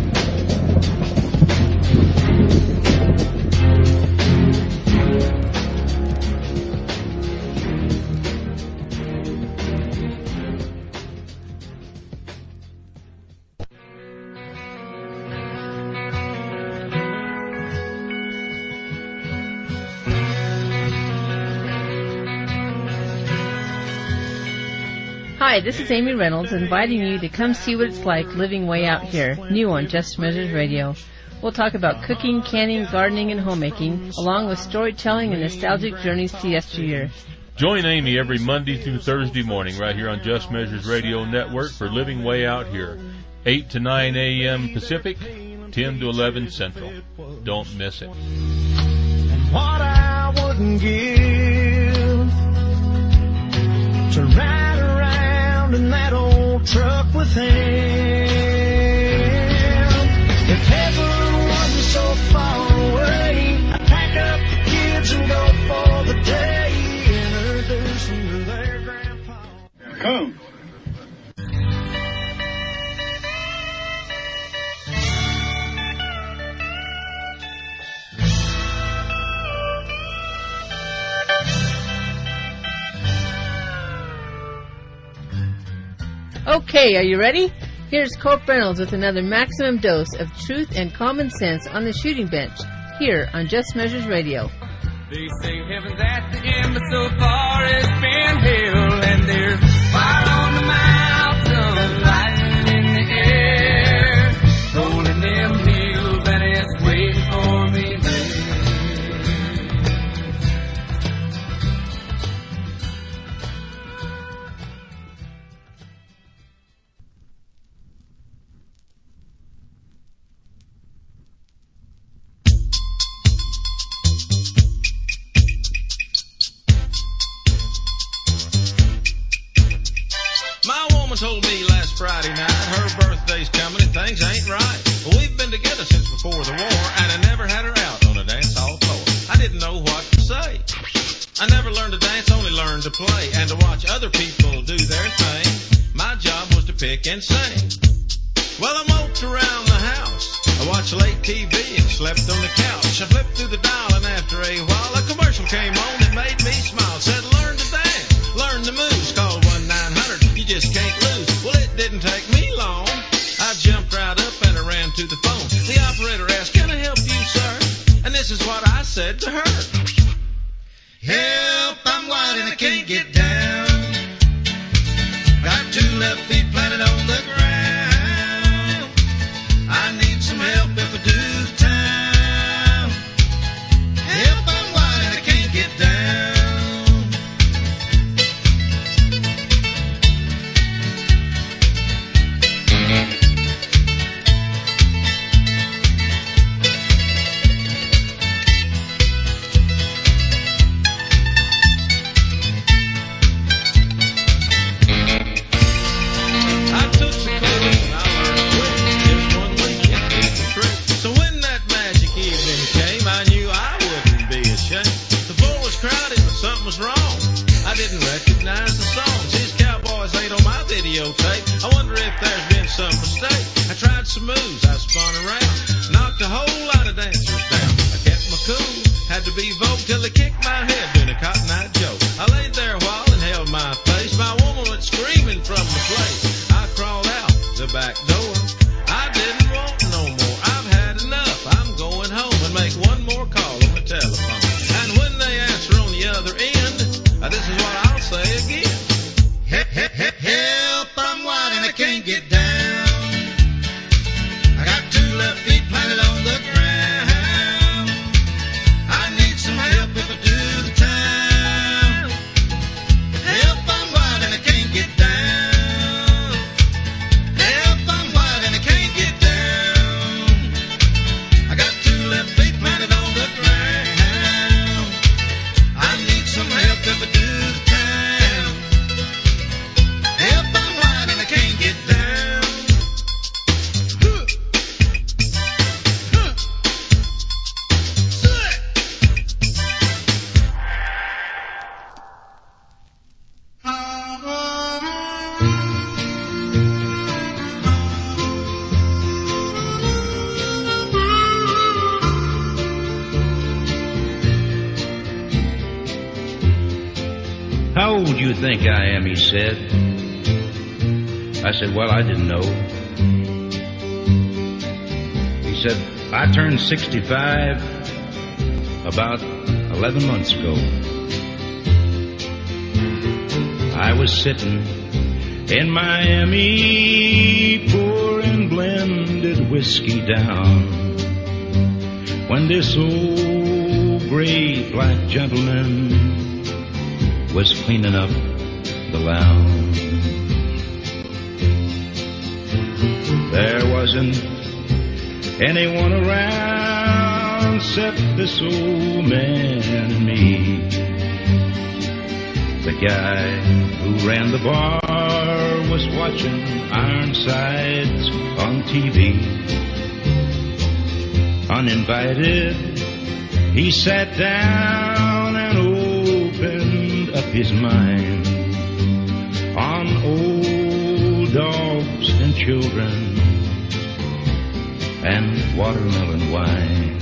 S21: Hi, this is Amy Reynolds inviting you to come see what it's like living way out here, new on Just Measures Radio. We'll talk about cooking, canning, gardening, and homemaking, along with storytelling and nostalgic journeys to yesteryear.
S5: Join Amy every Monday through Thursday morning right here on Just Measures Radio Network for Living Way Out Here, 8 to 9 a.m. Pacific, 10 to 11 Central. Don't miss it.
S15: And what I wouldn't give to ride around in that old truck with him. If heaven wasn't so far away, I'd pack up the kids and go for the day, introduce them to their grandpa.
S16: Come.
S21: Okay, are you ready? Here's Cope Reynolds with another maximum dose of truth and common sense on the shooting bench, here on Just Measures Radio.
S12: They say heaven's at the end, but so far it's been hell, and there's fire on the mountain, lightning in the air, rolling them hills, and it's waiting for me there.
S10: Told me last Friday night her birthday's coming and things ain't right. Well, we've been together since before the war, and I never had her out on a dance hall floor. I didn't know what to say. I never learned to dance, only learned to play, and to watch other people do their thing. My job was to pick and sing. Well, I moped around the house. I watched late TV and slept on the couch. I flipped through the dial, and after a while a commercial came on that made me smile. Said, learn to dance, learn the moves, call 1-900, you just can't lose. Well, it didn't take me long. I jumped right up and I ran to the phone. The operator asked, can I help you, sir? And this is what I said to her. Help, I'm wild and I can't get down. Got two left feet planted on the ground. I need some help if I do the time. Help, I'm wild and I can't get down. Was wrong. I didn't recognize the songs. These cowboys ain't on my videotape. I wonder if there's been some mistake. I tried some moves, I spun around, knocked a whole lot of dancers down. I kept my cool, had to be vogue till they kicked my head doing a Cotton Eye Joe. I laid there a while and held my face. My woman went screaming from the place. I crawled out the back door. I didn't want no more. I've had enough. I'm going home and make one more call on the telephone. And when they answer on the other end, this is what I'll say again. Help, I'm wild and I can't get down. I got two left feet planted on the ground. I need some help if I do the time. Help, I'm wild and I can't get down. Help, I'm wild and I can't get down. I got two left feet planted on the ground. I need some help if I do the time. Help, I'm wild and I can't get down.
S11: How old do you think I am, he said. I said, well, I didn't know. He said, I turned 65 about 11 months ago. I was sitting in Miami pouring blended whiskey down when this old gray black gentleman was cleaning up the lounge. There wasn't anyone around except this old man and me. The guy who ran the bar was watching Ironsides on TV. Uninvited, he sat down and opened up his mind on old dogs and children and watermelon wine.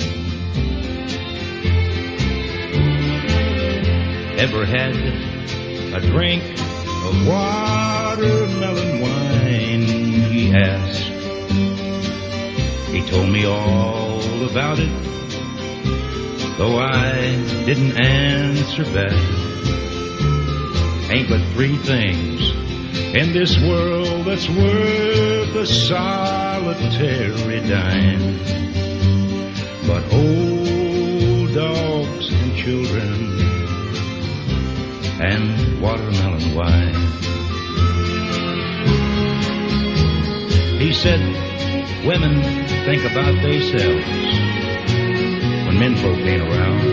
S11: Ever had a drink of watermelon wine, he asked. He told me all about it, though I didn't answer back. Ain't but three things in this world that's worth a solitary dime, but old dogs and children and watermelon wine. He said women think about themselves when menfolk ain't around,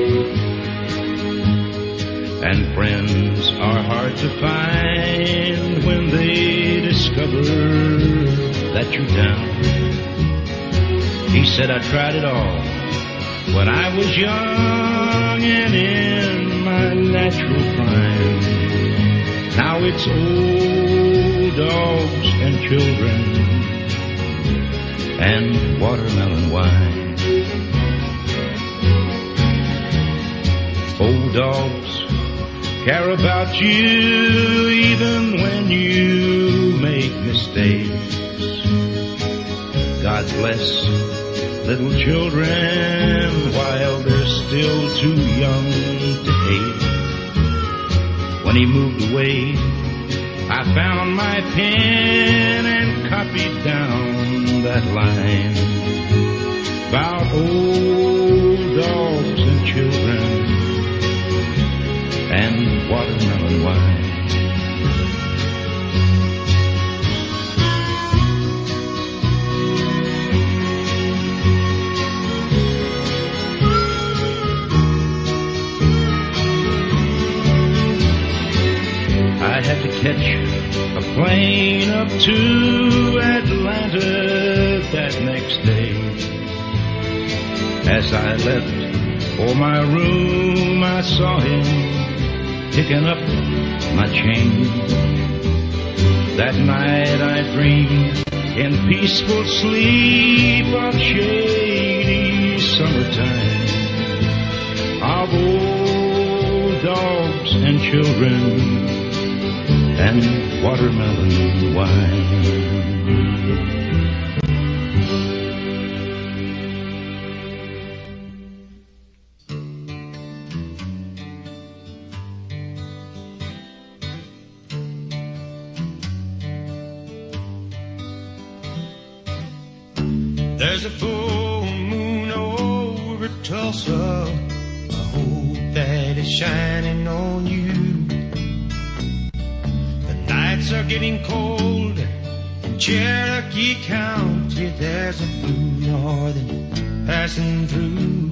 S11: and friends are hard to find when they discover that you're down. He said I tried it all when I was young and in my natural prime. Now it's old dogs and children and watermelon wine. Old dogs care about you even when you make mistakes. God bless little children while they're still too young to hate. When he moved away, I found my pen and copied down that line about old dogs and children and watermelon wine. I had to catch a plane up to Atlanta that next day. As I left for my room, I saw him picking up my chain. That night I dreamed in peaceful sleep of shady summertime, of old dogs and children and watermelon wine.
S2: There's a full moon over Tulsa. I hope that it's shining on you. Nights are getting cold in Cherokee County. There's a blue northern passing through.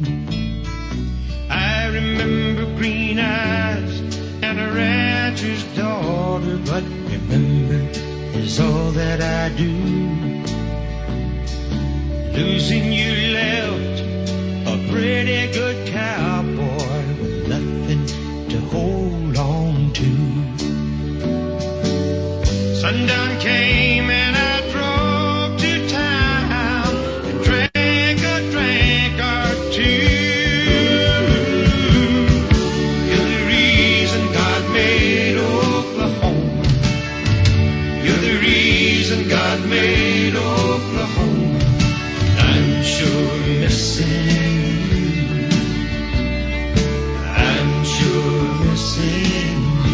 S2: I remember green eyes and a rancher's daughter, but remember is all that I do. Losing you left a pretty good cowboy with nothing to hold on to. Sundown came and I drove to town and drank a drink or two. You're the reason God made Oklahoma. You're the reason God made Oklahoma. I'm sure missing you. I'm sure missing you.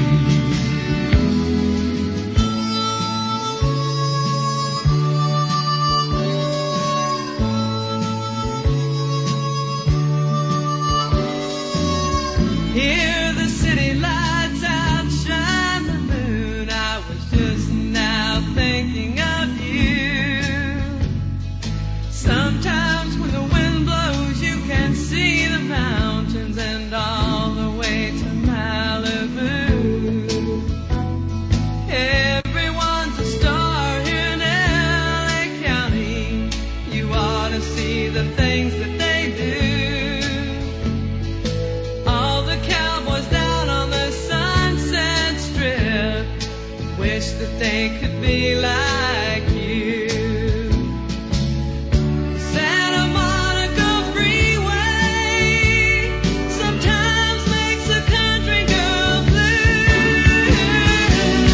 S12: Here the city lights outshine the moon. I was just now thinking of you. Sometimes when the wind blows you can see the mountains and all the way to Malibu. Everyone's a star here in LA County. You ought to see the things that they do. All the cowboys down on the Sunset Strip wish that they could be like you. Santa Monica Freeway sometimes makes a country girl blue.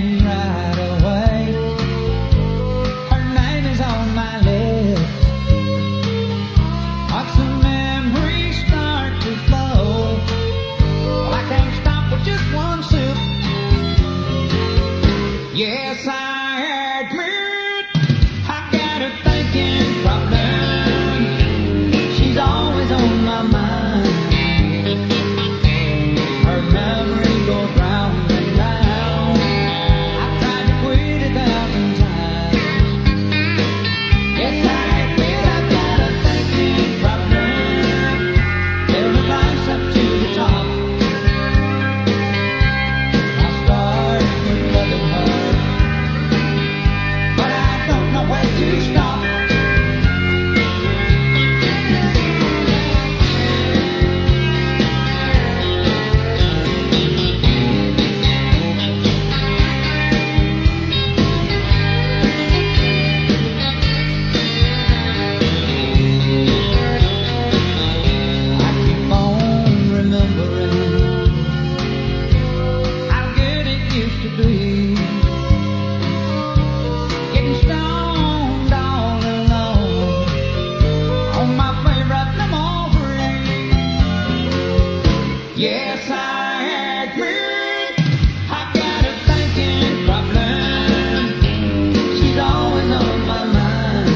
S15: me right away. Her name is on my list. Watch the memories start to flow. Well, I can't stop with just one sip. Yes, I admit I got a thinking problem. She's always on my mind. Her memory goes round and round. I've tried to quit 1,000 times. Yes, I admit I've got a thinking problem. Till the lights up to the top. I start with loving her, but I don't know when to stop. I keep on remembering how good it used to be. Getting stoned all alone on my favorite memory. Yes, I admit I got a thinking problem. She's always on my mind.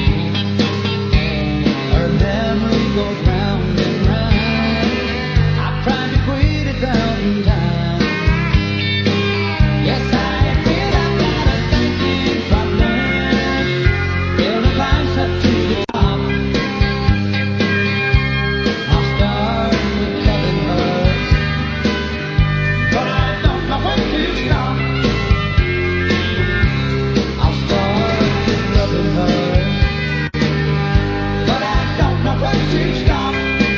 S15: Her memory goes round and round. I've tried to quit 1,000 times. Yes, I admit I've got a thinking problem. Till the lights up to the top. I'll start with loving her, but I don't know when to stop. I'll start with loving her, but I don't know when to stop.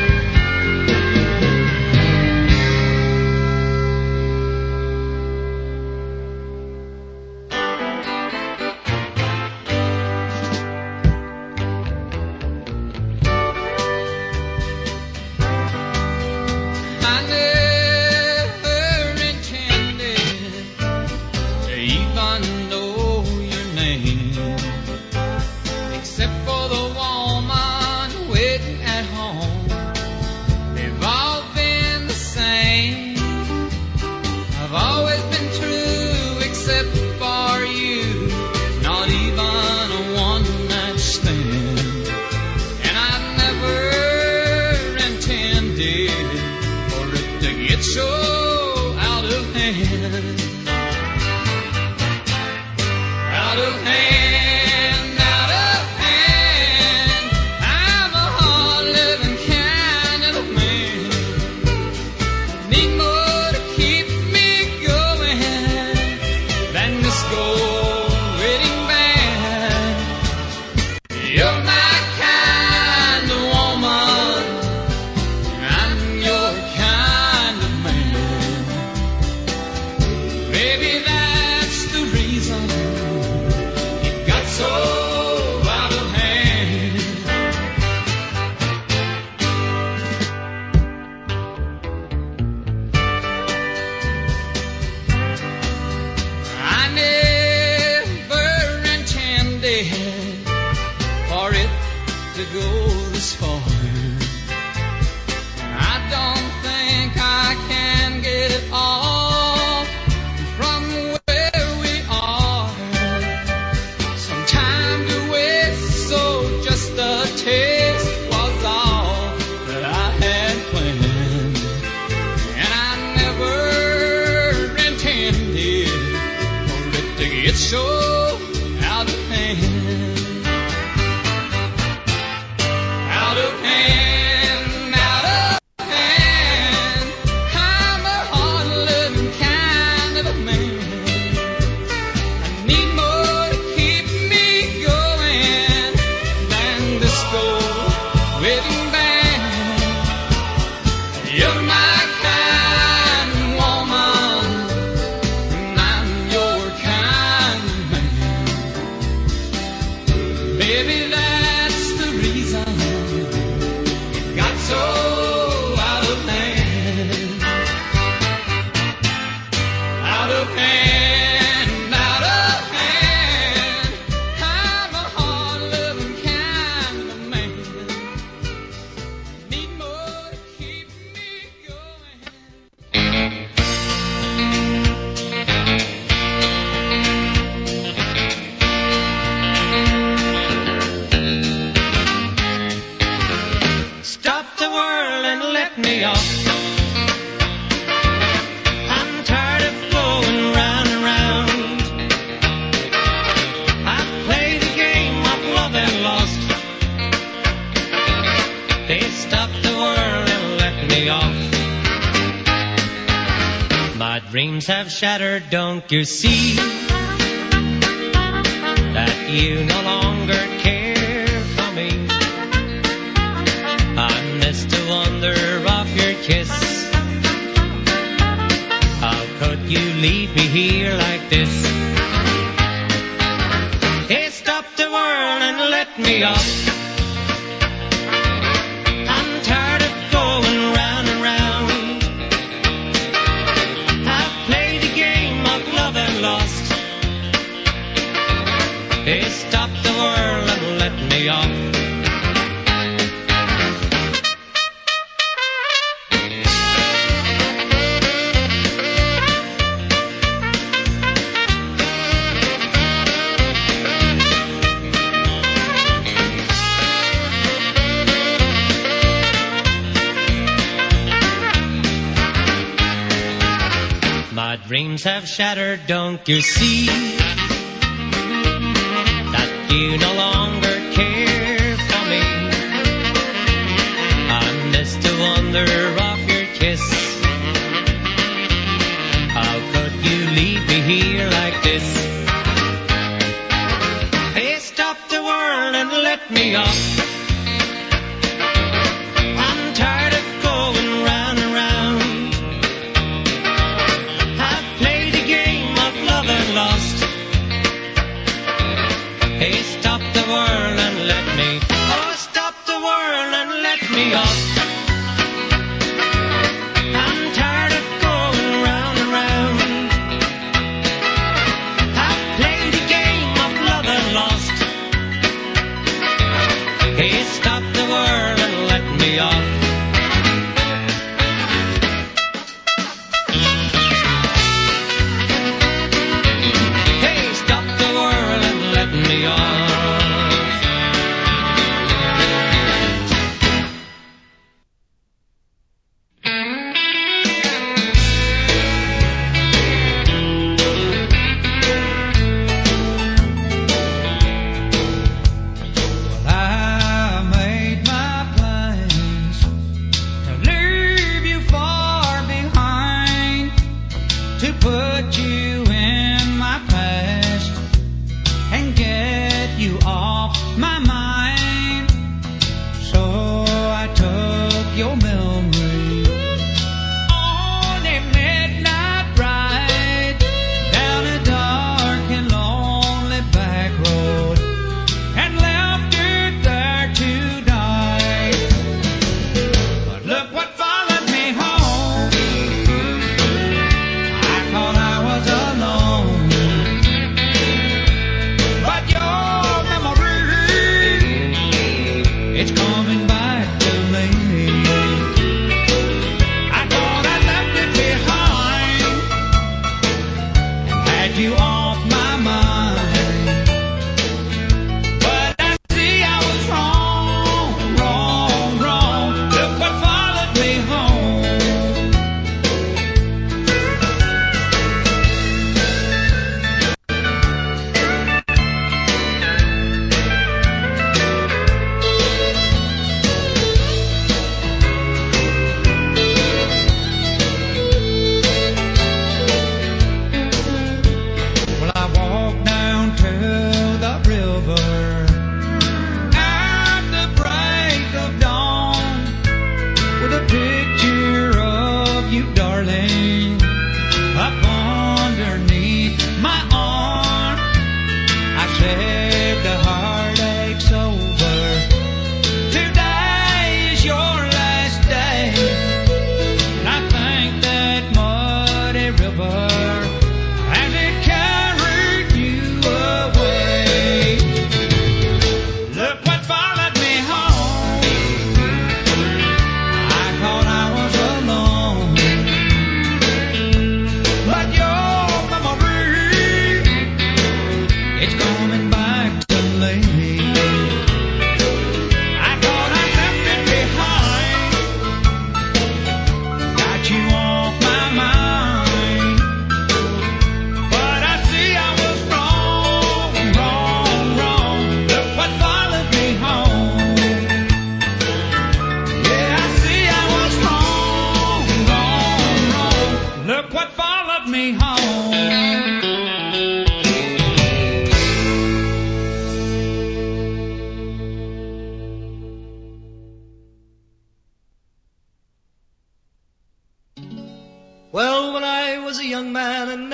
S15: I never intended to even know your name, except for the woman waiting at home. They've all been the same. I've always been true, except for you. Not even a one-night stand. And I never intended for it to get so out of hand. Out of hand, out of hand. I'm a hard-living kind of a man. Need more to keep me going than this gold-wedding band. You're my kind of woman, I'm your kind of man. Maybe that's the reason it got so out of hand. I never intended for it to go this far. I don't think I can get it all from where we are. Some time to waste, so just a taste was all that I had planned. And I never intended for it to get so out of hand. Out of hand, out of hand. I'm a hard-living kind of a man. I need more to keep me going than this gold-wedding band. You're my kind of woman, and I'm your kind of
S1: dreams have shattered, don't you see? That you no longer care for me. I miss the wonder of your kiss. How could you leave me here like this? Hey, stop the world and let me off. I'm tired of going round and round. I've played the game of love and lost. Hey, stop the world and let me off. My dreams have shattered, don't you see? That you no longer care for me. I miss the wonder of your kiss. How could you leave me here like this? Hey, stop the world and let me off. I'm tired of going round and round. Lost. Hey, stop the world and let me. Oh, stop the world and let me off. I'm tired of going round and round. I've played the game of love and lost. Hey,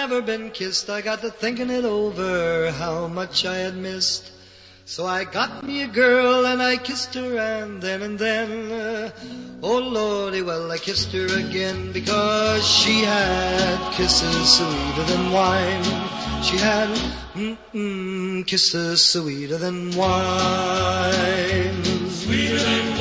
S6: never been kissed, I got to thinking it over, how much I had missed. So I got me a girl and I kissed her and then, oh Lordy, well I kissed her again because she had kisses sweeter than wine. She had kisses sweeter than wine. Sweeter than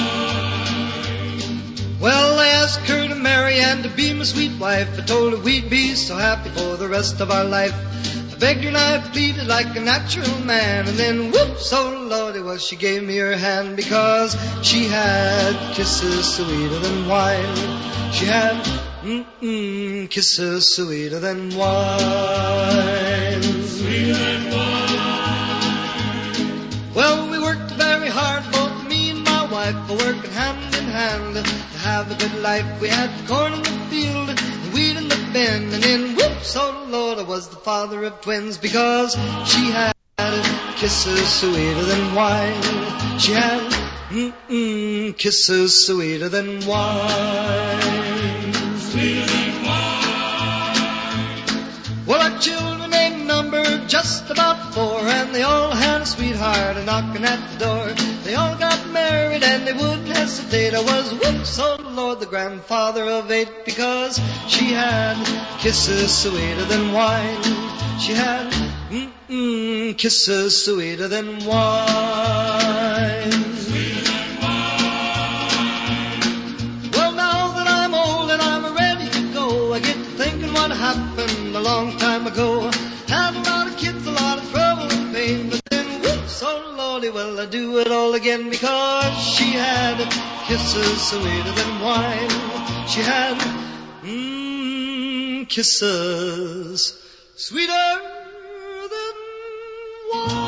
S6: wine. Well, I asked her to marry and to be my sweet wife. I told her we'd be so happy for the rest of our life. I begged her and I pleaded like a natural man. And then, whoops, oh Lordy, well, she gave me her hand because she had kisses sweeter than wine. She had kisses sweeter than wine. Sweeter than wine. Well, we worked very hard, both me and my wife, for working hand in hand to have a good life. We had corn in the field and wheat in the bin, and then, whoops, oh Lord, I was the father of twins because she had kisses sweeter than wine. She had kisses sweeter than wine. Sweeter than wine. Well, our children ain't numbered just about 4, and they all had a sweetheart a knocking at the door. They all got married and they wouldn't hesitate. I was, whoops, oh Lord, the grandfather of 8 because she had kisses sweeter than wine. She had kisses sweeter than wine. Sweeter than wine. Well, now that I'm old and I'm ready to go, I get to thinking what happened a long time ago. Had a lot of kids, a lot of trouble and pain, but then, whoops, oh Lordy, well, I do it all again because she had kisses sweeter than wine. She had kisses sweeter than wine.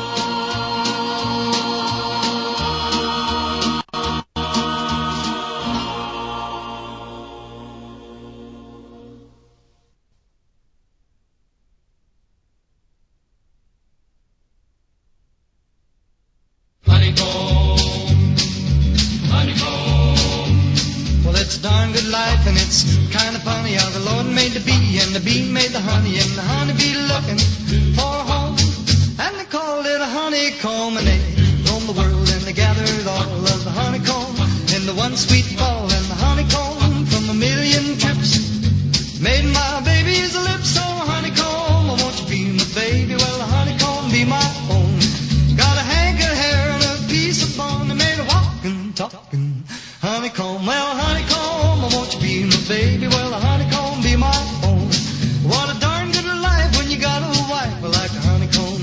S6: Well, it's a darn good life, and it's kind of funny how the Lord made the bee, and the bee made the honey, and the honeybee looking for a home, and they called it a honeycomb, and they roamed the world, and they gathered all of the honeycomb in the one sweet fall, and the honeycomb from a million trips made my baby's lips. So honeycomb, oh, won't you be my baby? Well, the honeycomb be my own. Got a hank of hair and a piece of bone, they made a walking, talking honeycomb. Well, honeycomb, oh, won't you be my baby? Well, the honeycomb be my own. What a darn good life when you got a wife like a honeycomb.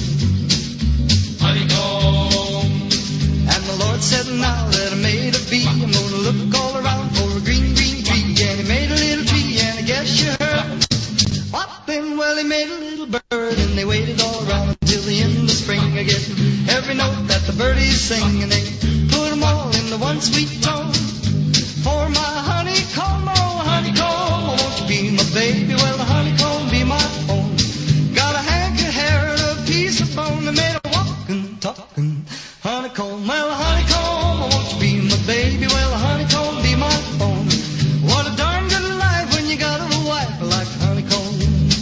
S6: Honeycomb. And the Lord said, now that I made a bee, I'm gonna look all around for a green, green tree. And he made a little tree, and I guess you heard what then? Well, he made a little bird, and they waited all around until the end of spring. I get every note that the birdies sing, and they put them all in the one sweet tone. For my honeycomb, oh honeycomb, oh, won't you be my baby? Well, the honeycomb be my own. Got a hank of hair and a piece of bone, they made a walking, talking honeycomb. Well, the honeycomb, oh, won't you be my baby? Well, the honeycomb be my own. What a darn good life when you got a wife like a honeycomb.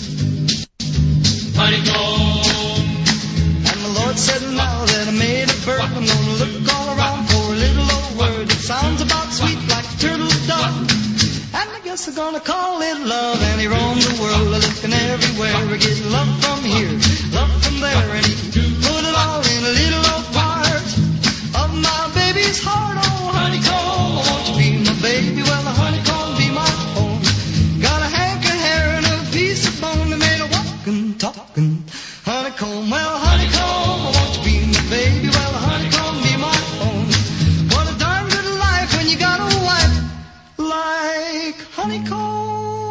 S6: Honeycomb. And the Lord said, now that I made a bird, I'm gonna look all around for a little old word that sounds about sweet like a turtle dove. And I guess I'm gonna call it love. And he roamed the world looking everywhere, getting love from here, love from there, and he put it all in a little old part of my baby's heart. Oh, honeycomb, won't you be my baby? Well, the honeycomb be my own. Got a hank of hair and a piece of bone, they made a walking, talking honeycomb. Well, honeycomb, won't you be my baby? Well, the honeycomb be my own. What a darn good life when you got a wife like honeycomb.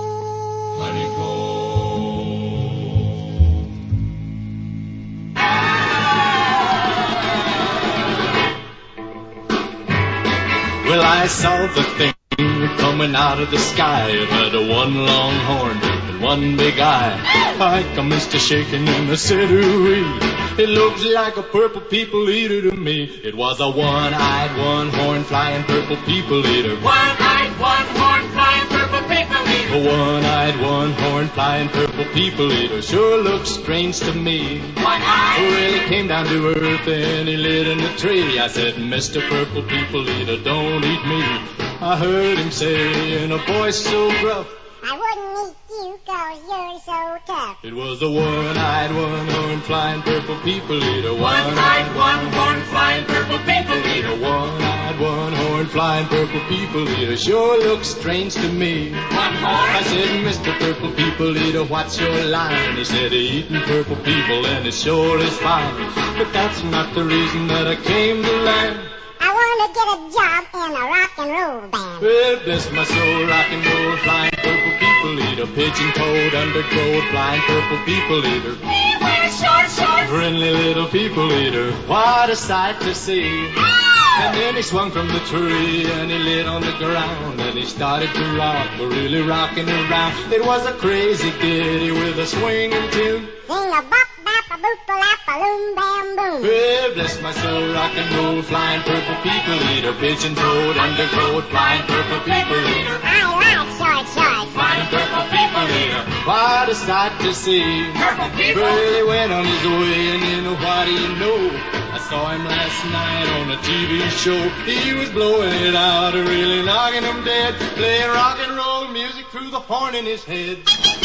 S22: Well, I saw the thing coming out of the sky. It had a one long horn and one big eye. I come Mr. Shaking in the city. It looks like a purple people eater to me. It was a one-eyed, one-horn flying purple people eater.
S12: One-eyed, one-horn flying purple people eater.
S22: A one-eyed, one-horned, flying purple people eater sure looks strange to me. Well, he came down to earth and he lit in a tree. I said, Mr. Purple People Eater, don't eat me. I heard him say in a voice so gruff,
S3: I wouldn't eat you 'cause you're so tough.
S22: it was the one-eyed, one-horned, flying purple people eater.
S7: One-eyed, one-horned, flying purple people eater.
S22: One-eyed, one-horned, flying purple people eater sure looks strange to me. I said, Mr. Purple People Eater, what's your line? He said, eating purple people and it sure is fine. But that's not the reason that I came to land.
S3: I want to get a job in a rock and roll band.
S22: Well, bless my soul, rock and roll, flying purple people eater, pigeon-toed, undergrowth, flying purple people eater.
S3: He wears short shorts.
S22: Friendly little people eater, what a sight to see. And then he swung from the tree and he lit on the ground and he started to rock, really rocking around. It was a crazy ditty with a swinging tune.
S3: Sing a bop bop a boop a lap a loom bam boom.
S22: Well, bless my soul, rock and roll, flying purple people eater, pigeon-toed, undergrowth, flying purple people eater.
S3: I like short shorts.
S22: Flying purple people eater, what a sight to see.
S7: Purple people.
S22: Well, he went on his way and you know what do you know? I saw him last night on a TV show. He was blowing it out, really knocking him dead, playing rock and roll music through the horn in his head.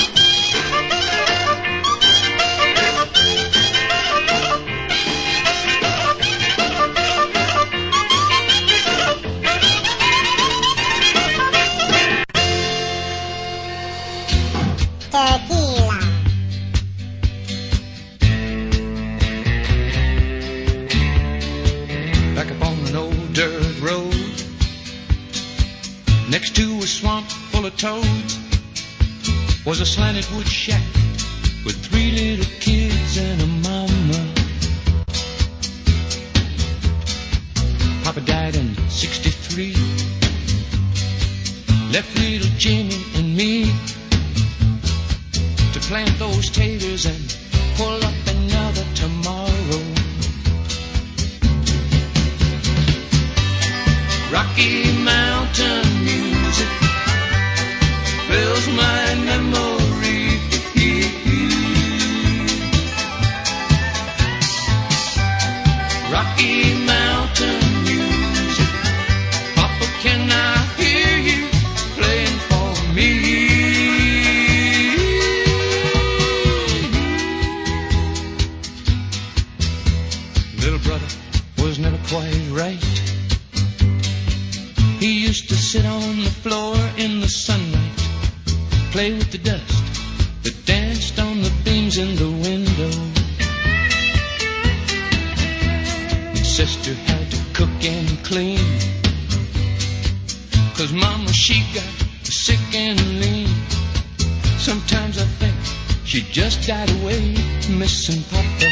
S3: Tequila.
S16: Back up on an old dirt road, next to a swamp full of toads, was a slanted wood shack with 3 little kids and a mama. Papa died in '63, left little Jimmy and me to plant those taters and pull up another tomorrow. Rocky Mountain music fills my memory. Rocky Mountain music, Papa, can I hear you playing for me? Little brother was never quite right. He used to sit on the floor in the sunlight, play with the dust that danced on the beams in the window. And sister had to cook and clean, 'cause mama, she got sick and lean. Sometimes I think she just died away, missing Papa.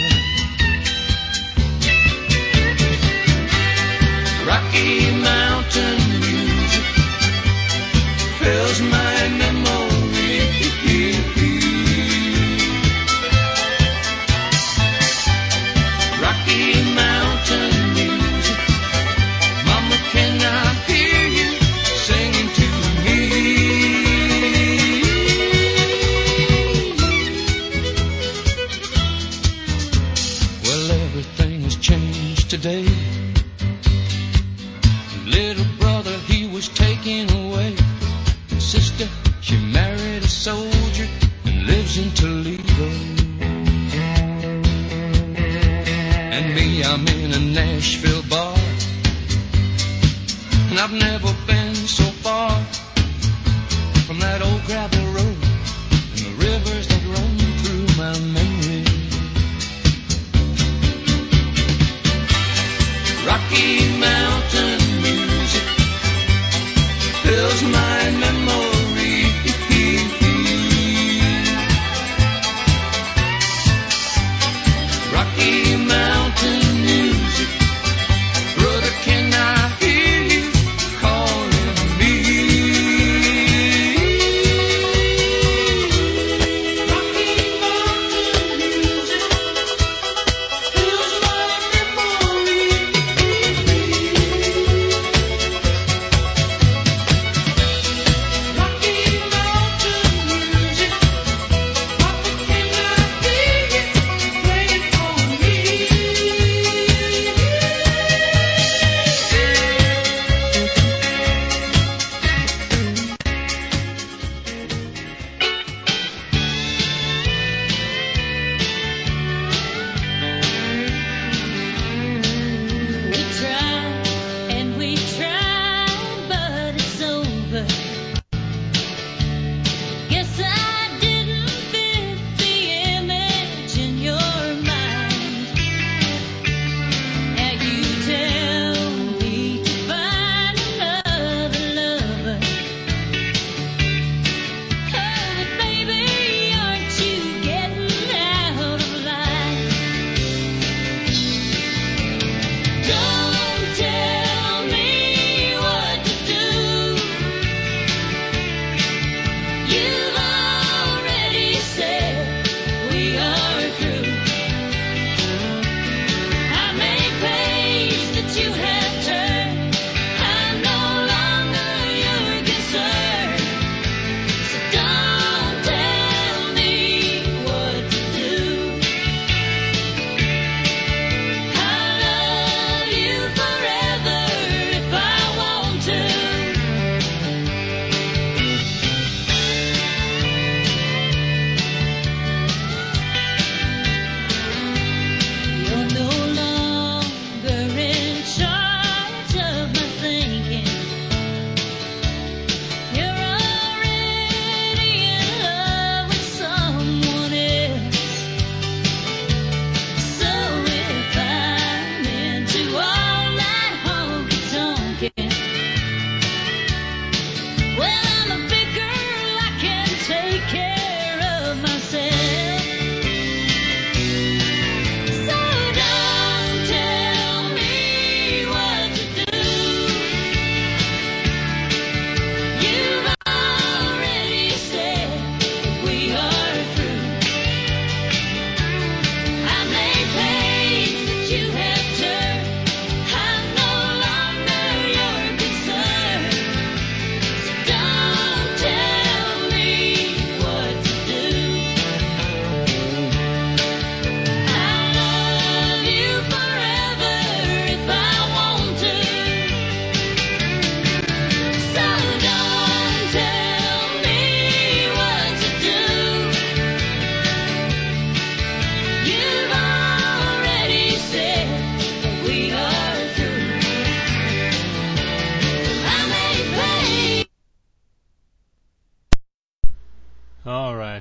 S16: Rocky Mountain music fills my memory. Rocky Mountain music, Mama, can I hear you singing to me? Well, everything has changed today. Little brother, he was taken away. Sister, she married a soldier and lives in Toledo. And me, I'm in a Nashville bar, and I've never been so far from that old gravel road and the rivers that run through my memory. Rocky Mountain music fills my memory. Rocky Mountain music, brother, can I hear you calling me? Rocky Mountain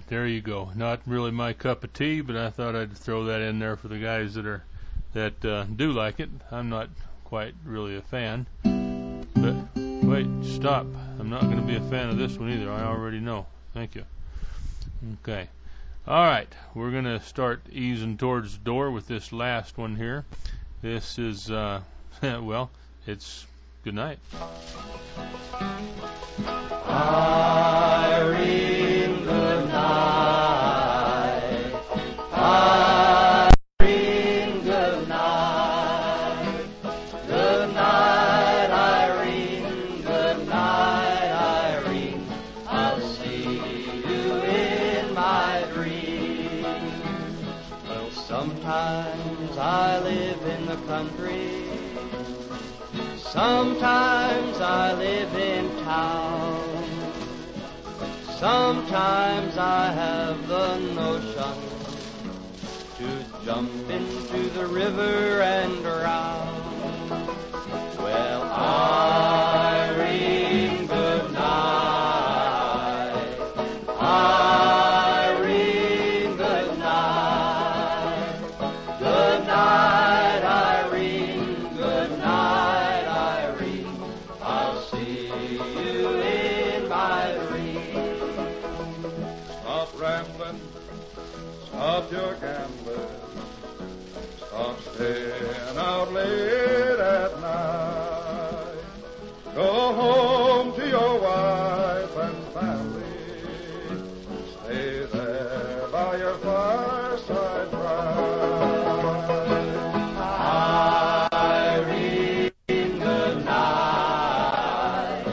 S5: right, there you go. Not really my cup of tea, but I thought I'd throw that in there for the guys that do like it. I'm not quite really a fan. But wait, stop. I'm not going to be a fan of this one either. I already know. Thank you. Okay. All right, we're going to start easing towards the door with this last one here. This is, well, it's good night.
S6: Irene, good night. Irene, good night. Good night, Irene. Good night, Irene. I'll see you in my dreams. Well, sometimes I live in the country. Sometimes I live in town. Sometimes I have the notion to jump into the river and drown. Well, Irene, good night. Irene, good night. Good night, Irene. Good night, Irene. I'll see you in my dreams.
S4: Stop rambling, stop your gambling, stop staying out late at night. Go home to your wife and family, stay there by your fireside cry.
S6: Irene, good night.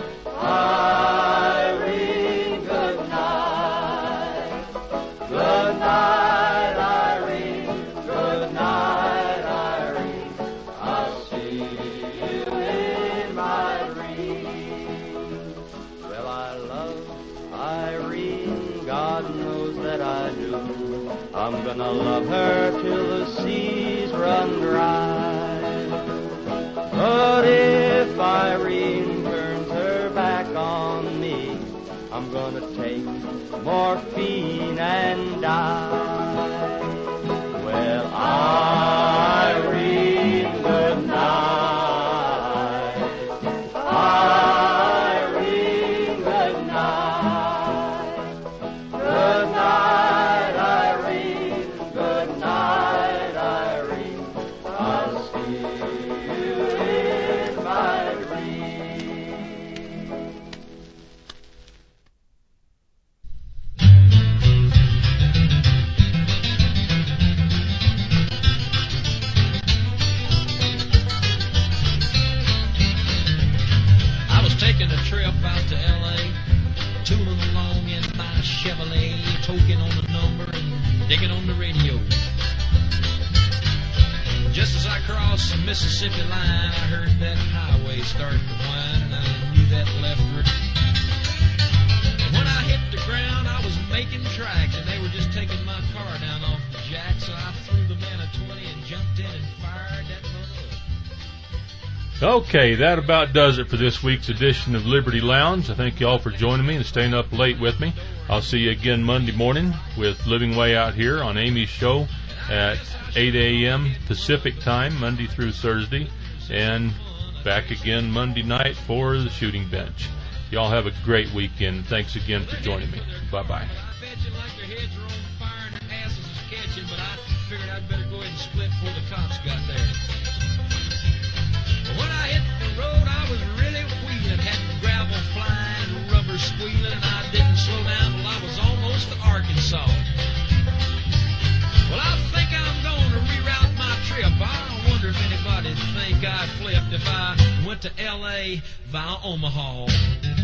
S6: Irene, good night. Good night, Irene. Good night, Irene. I'll see you in my dreams. Well, I love Irene, God knows that I do. I'm gonna love her till the seas run dry. But if Irene turns her back on me, I'm gonna take morphine and die. Well, Irene, good night. Irene, good night. Good night, Irene. Good night, Irene. I'll see you in my dreams.
S8: I was taking a trip out to L.A., tooling along in my Chevrolet, toking on the number and digging on the radio. Just as I crossed the Mississippi line, I heard that highway start to whine, and I knew that left route. When I hit the ground, I was making tracks, and they were just taking my car down off the jack, so I threw the man a 20 and jumped in and fired that mother up.
S5: Okay, that about does it for this week's edition of Liberty Lounge. I thank you all for joining me and staying up late with me. I'll see you again Monday morning with Living Way Out Here on Amy's show at 8 a.m. Pacific time, Monday through Thursday, and back again Monday night for the shooting bench. Y'all have a great weekend. Thanks again for joining me. Bye-bye.
S8: But I figured I'd better go ahead and split before the cops got there. But when I hit the road, I was really wheeling, had gravel flying, rubber squealing, and I didn't slow down till I was almost to Arkansas. Well, I think I'm going to reroute my trip. I wonder if anybody'd think I flipped if I went to L.A. via Omaha.